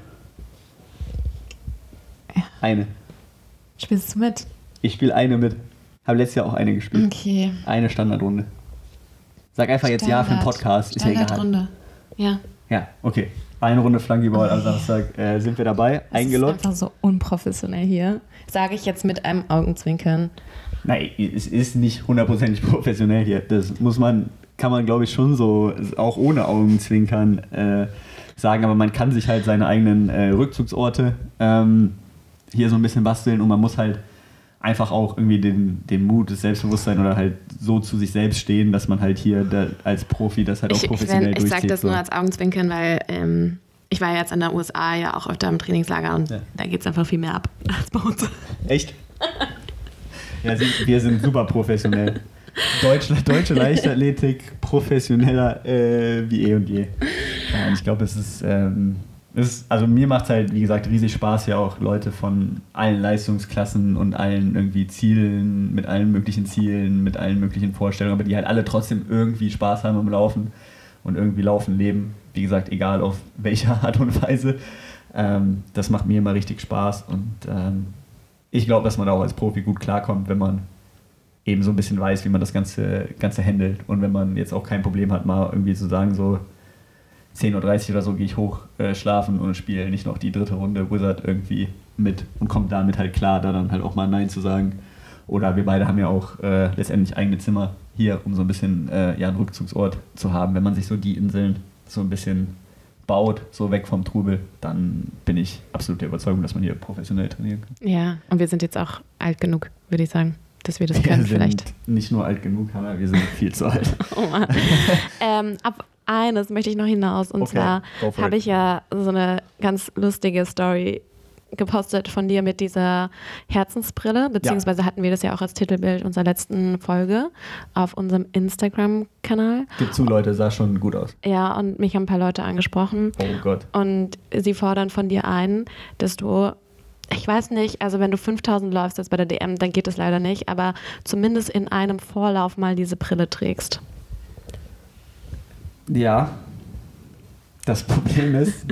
Ja. Eine. Spielst du mit? Ich spiele eine mit. Habe letztes Jahr auch eine gespielt. Okay. Eine Standardrunde. Sag einfach jetzt Ja für den Podcast. Ist ja egal. Standardrunde. Ja. Ja, okay. Eine Runde Flankeball am Samstag sind wir dabei. Eingeloggt. Das ist einfach so unprofessionell hier. Sage ich jetzt mit einem Augenzwinkern. Nein, es ist nicht 100% professionell hier. Das kann man glaube ich schon so, auch ohne Augenzwinkern sagen. Aber man kann sich halt seine eigenen Rückzugsorte hier so ein bisschen basteln und man muss halt einfach auch irgendwie den Mut, das Selbstbewusstsein oder halt so zu sich selbst stehen, dass man halt hier als Profi das halt auch professionell durchzieht. Ich sage das nur als Augenzwinkern, weil ich war jetzt in der USA ja auch öfter im Trainingslager und da geht es einfach viel mehr ab als bei uns. Echt? Ja, wir sind super professionell. Deutsche Leichtathletik professioneller wie eh und je. Ja, und ich glaube, es ist also mir macht es halt, wie gesagt, riesig Spaß, hier auch Leute von allen Leistungsklassen und allen irgendwie Zielen, mit allen möglichen Zielen, mit allen möglichen Vorstellungen, aber die halt alle trotzdem irgendwie Spaß haben im Laufen und irgendwie Laufen leben. Wie gesagt, egal auf welche Art und Weise. Das macht mir immer richtig Spaß und ich glaube, dass man auch als Profi gut klarkommt, wenn man eben so ein bisschen weiß, wie man das Ganze handelt und wenn man jetzt auch kein Problem hat, mal irgendwie zu sagen, so 10:30 Uhr oder so gehe ich hoch schlafen und spiele nicht noch die dritte Runde Wizard irgendwie mit und kommt damit halt klar, da dann halt auch mal Nein zu sagen. Oder wir beide haben ja auch letztendlich eigene Zimmer hier, um so ein bisschen einen Rückzugsort zu haben. Wenn man sich so die Inseln so ein bisschen baut, so weg vom Trubel, dann bin ich absolut der Überzeugung, dass man hier professionell trainieren kann. Ja, und wir sind jetzt auch alt genug, würde ich sagen, dass wir das können vielleicht. Wir sind nicht nur alt genug, Hannah, wir sind viel zu alt. Oh Mann. Ab eines möchte ich noch hinaus. Und zwar habe ich ja so eine ganz lustige Story gepostet von dir mit dieser Herzensbrille, beziehungsweise hatten wir das ja auch als Titelbild unserer letzten Folge auf unserem Instagram-Kanal. Gib zu, Leute, sah schon gut aus. Ja, und mich haben ein paar Leute angesprochen. Oh Gott. Und sie fordern von dir ein, dass du, ich weiß nicht, also wenn du 5000 läufst jetzt bei der DM, dann geht es leider nicht, aber zumindest in einem Vorlauf mal diese Brille trägst. Ja, das Problem ist,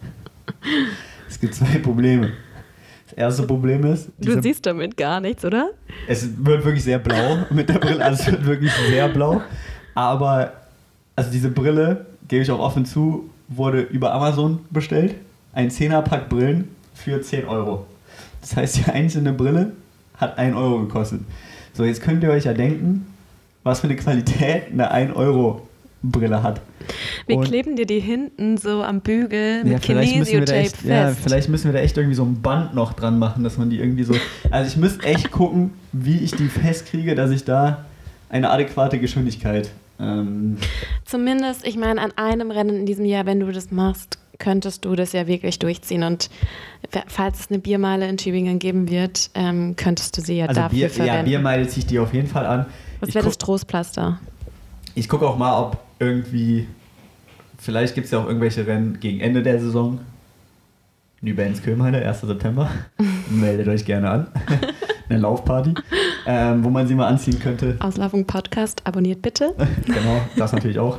es gibt zwei Probleme. Das erste Problem ist... Du siehst damit gar nichts, oder? Es wird wirklich sehr blau mit der Brille, also es wird wirklich sehr blau. Aber, also diese Brille, gebe ich auch offen zu, wurde über Amazon bestellt. Ein 10er-Pack Brillen für 10 €. Das heißt, die einzelne Brille hat 1 € gekostet. So, jetzt könnt ihr euch ja denken, was für eine Qualität eine 1 € Brille hat. Wir kleben dir die hinten so am Bügel mit Kinesio-Tape fest. Ja, vielleicht müssen wir da echt irgendwie so ein Band noch dran machen, dass man die irgendwie so... Also ich müsste echt gucken, wie ich die festkriege, dass ich da eine adäquate Geschwindigkeit... Zumindest, ich meine, an einem Rennen in diesem Jahr, wenn du das machst, könntest du das ja wirklich durchziehen. Und falls es eine Biermeile in Tübingen geben wird, könntest du sie ja dafür verwenden. Ja, Biermeile ziehe ich die auf jeden Fall an. Was wäre das Trostpflaster? Ich gucke auch mal, ob irgendwie, vielleicht gibt es ja auch irgendwelche Rennen gegen Ende der Saison. Nübens-Kömheide, 1. September. Meldet euch gerne an. Eine Laufparty, wo man sie mal anziehen könnte. Auslaufung Podcast, abonniert bitte. Genau, das natürlich auch.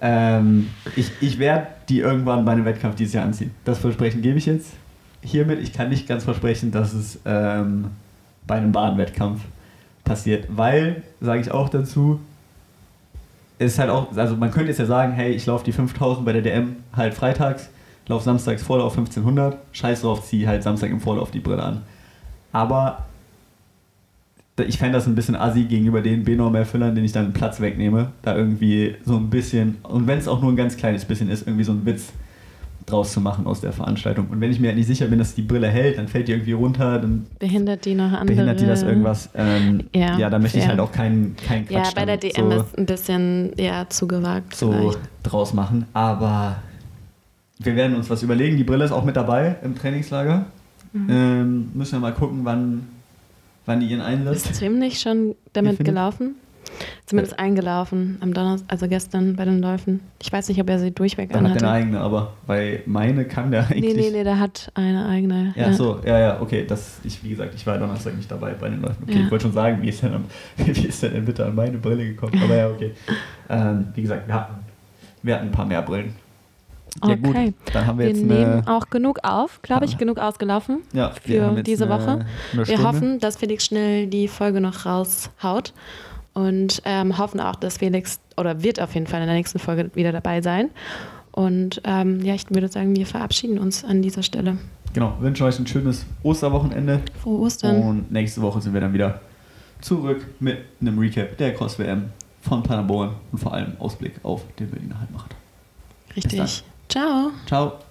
Ich werde die irgendwann bei einem Wettkampf dieses Jahr anziehen. Das Versprechen gebe ich jetzt hiermit. Ich kann nicht ganz versprechen, dass es bei einem Bahnwettkampf passiert, weil, sage ich auch dazu, ist halt auch, also man könnte jetzt ja sagen, hey, ich laufe die 5000 bei der DM halt freitags, laufe samstags Vorlauf 1500, scheiß drauf, ziehe halt Samstag im Vorlauf die Brille an. Aber ich fände das ein bisschen assi gegenüber den B-Norm-Erfüllern, denen ich dann einen Platz wegnehme, da irgendwie so ein bisschen, und wenn es auch nur ein ganz kleines bisschen ist, irgendwie so einen Witz draus zu machen aus der Veranstaltung. Und wenn ich mir halt nicht sicher bin, dass die Brille hält, dann fällt die irgendwie runter, dann behindert die noch andere. Behindert die das irgendwas? Ja, da möchte ich halt auch keinen Quatsch. Ja, bei der DM ist ein bisschen zugewagt so vielleicht draus machen. Aber wir werden uns was überlegen. Die Brille ist auch mit dabei im Trainingslager. Müssen wir mal gucken, wann die ihren Einsatz. Ist Tim nicht schon damit gelaufen? Zumindest eingelaufen am Donnerstag, also gestern bei den Läufen. Ich weiß nicht, ob er sie durchweg Dann hat anhatte. er eine eigene, aber bei meine kann der eigentlich... Nee, der hat eine eigene. Ja, so, ja, okay. Wie gesagt, ich war Donnerstag nicht dabei bei den Läufen. Okay, ich wollte schon sagen, wie ist denn bitte an meine Brille gekommen? Aber ja, okay. Wie gesagt, wir hatten ein paar mehr Brillen. Ja, Okay, gut, dann haben wir jetzt nehmen auch genug auf, glaube ich, genug ausgelaufen für diese Woche. Wir hoffen, dass Felix schnell die Folge noch raushaut und hoffen auch, dass Felix, oder wird auf jeden Fall in der nächsten Folge wieder dabei sein. Und ich würde sagen, wir verabschieden uns an dieser Stelle. Genau, wünschen euch ein schönes Osterwochenende. Frohe Ostern. Und nächste Woche sind wir dann wieder zurück mit einem Recap der Cross-WM von Paderborn und vor allem Ausblick auf den Berliner Halbmarathon. Richtig. Ciao. Ciao.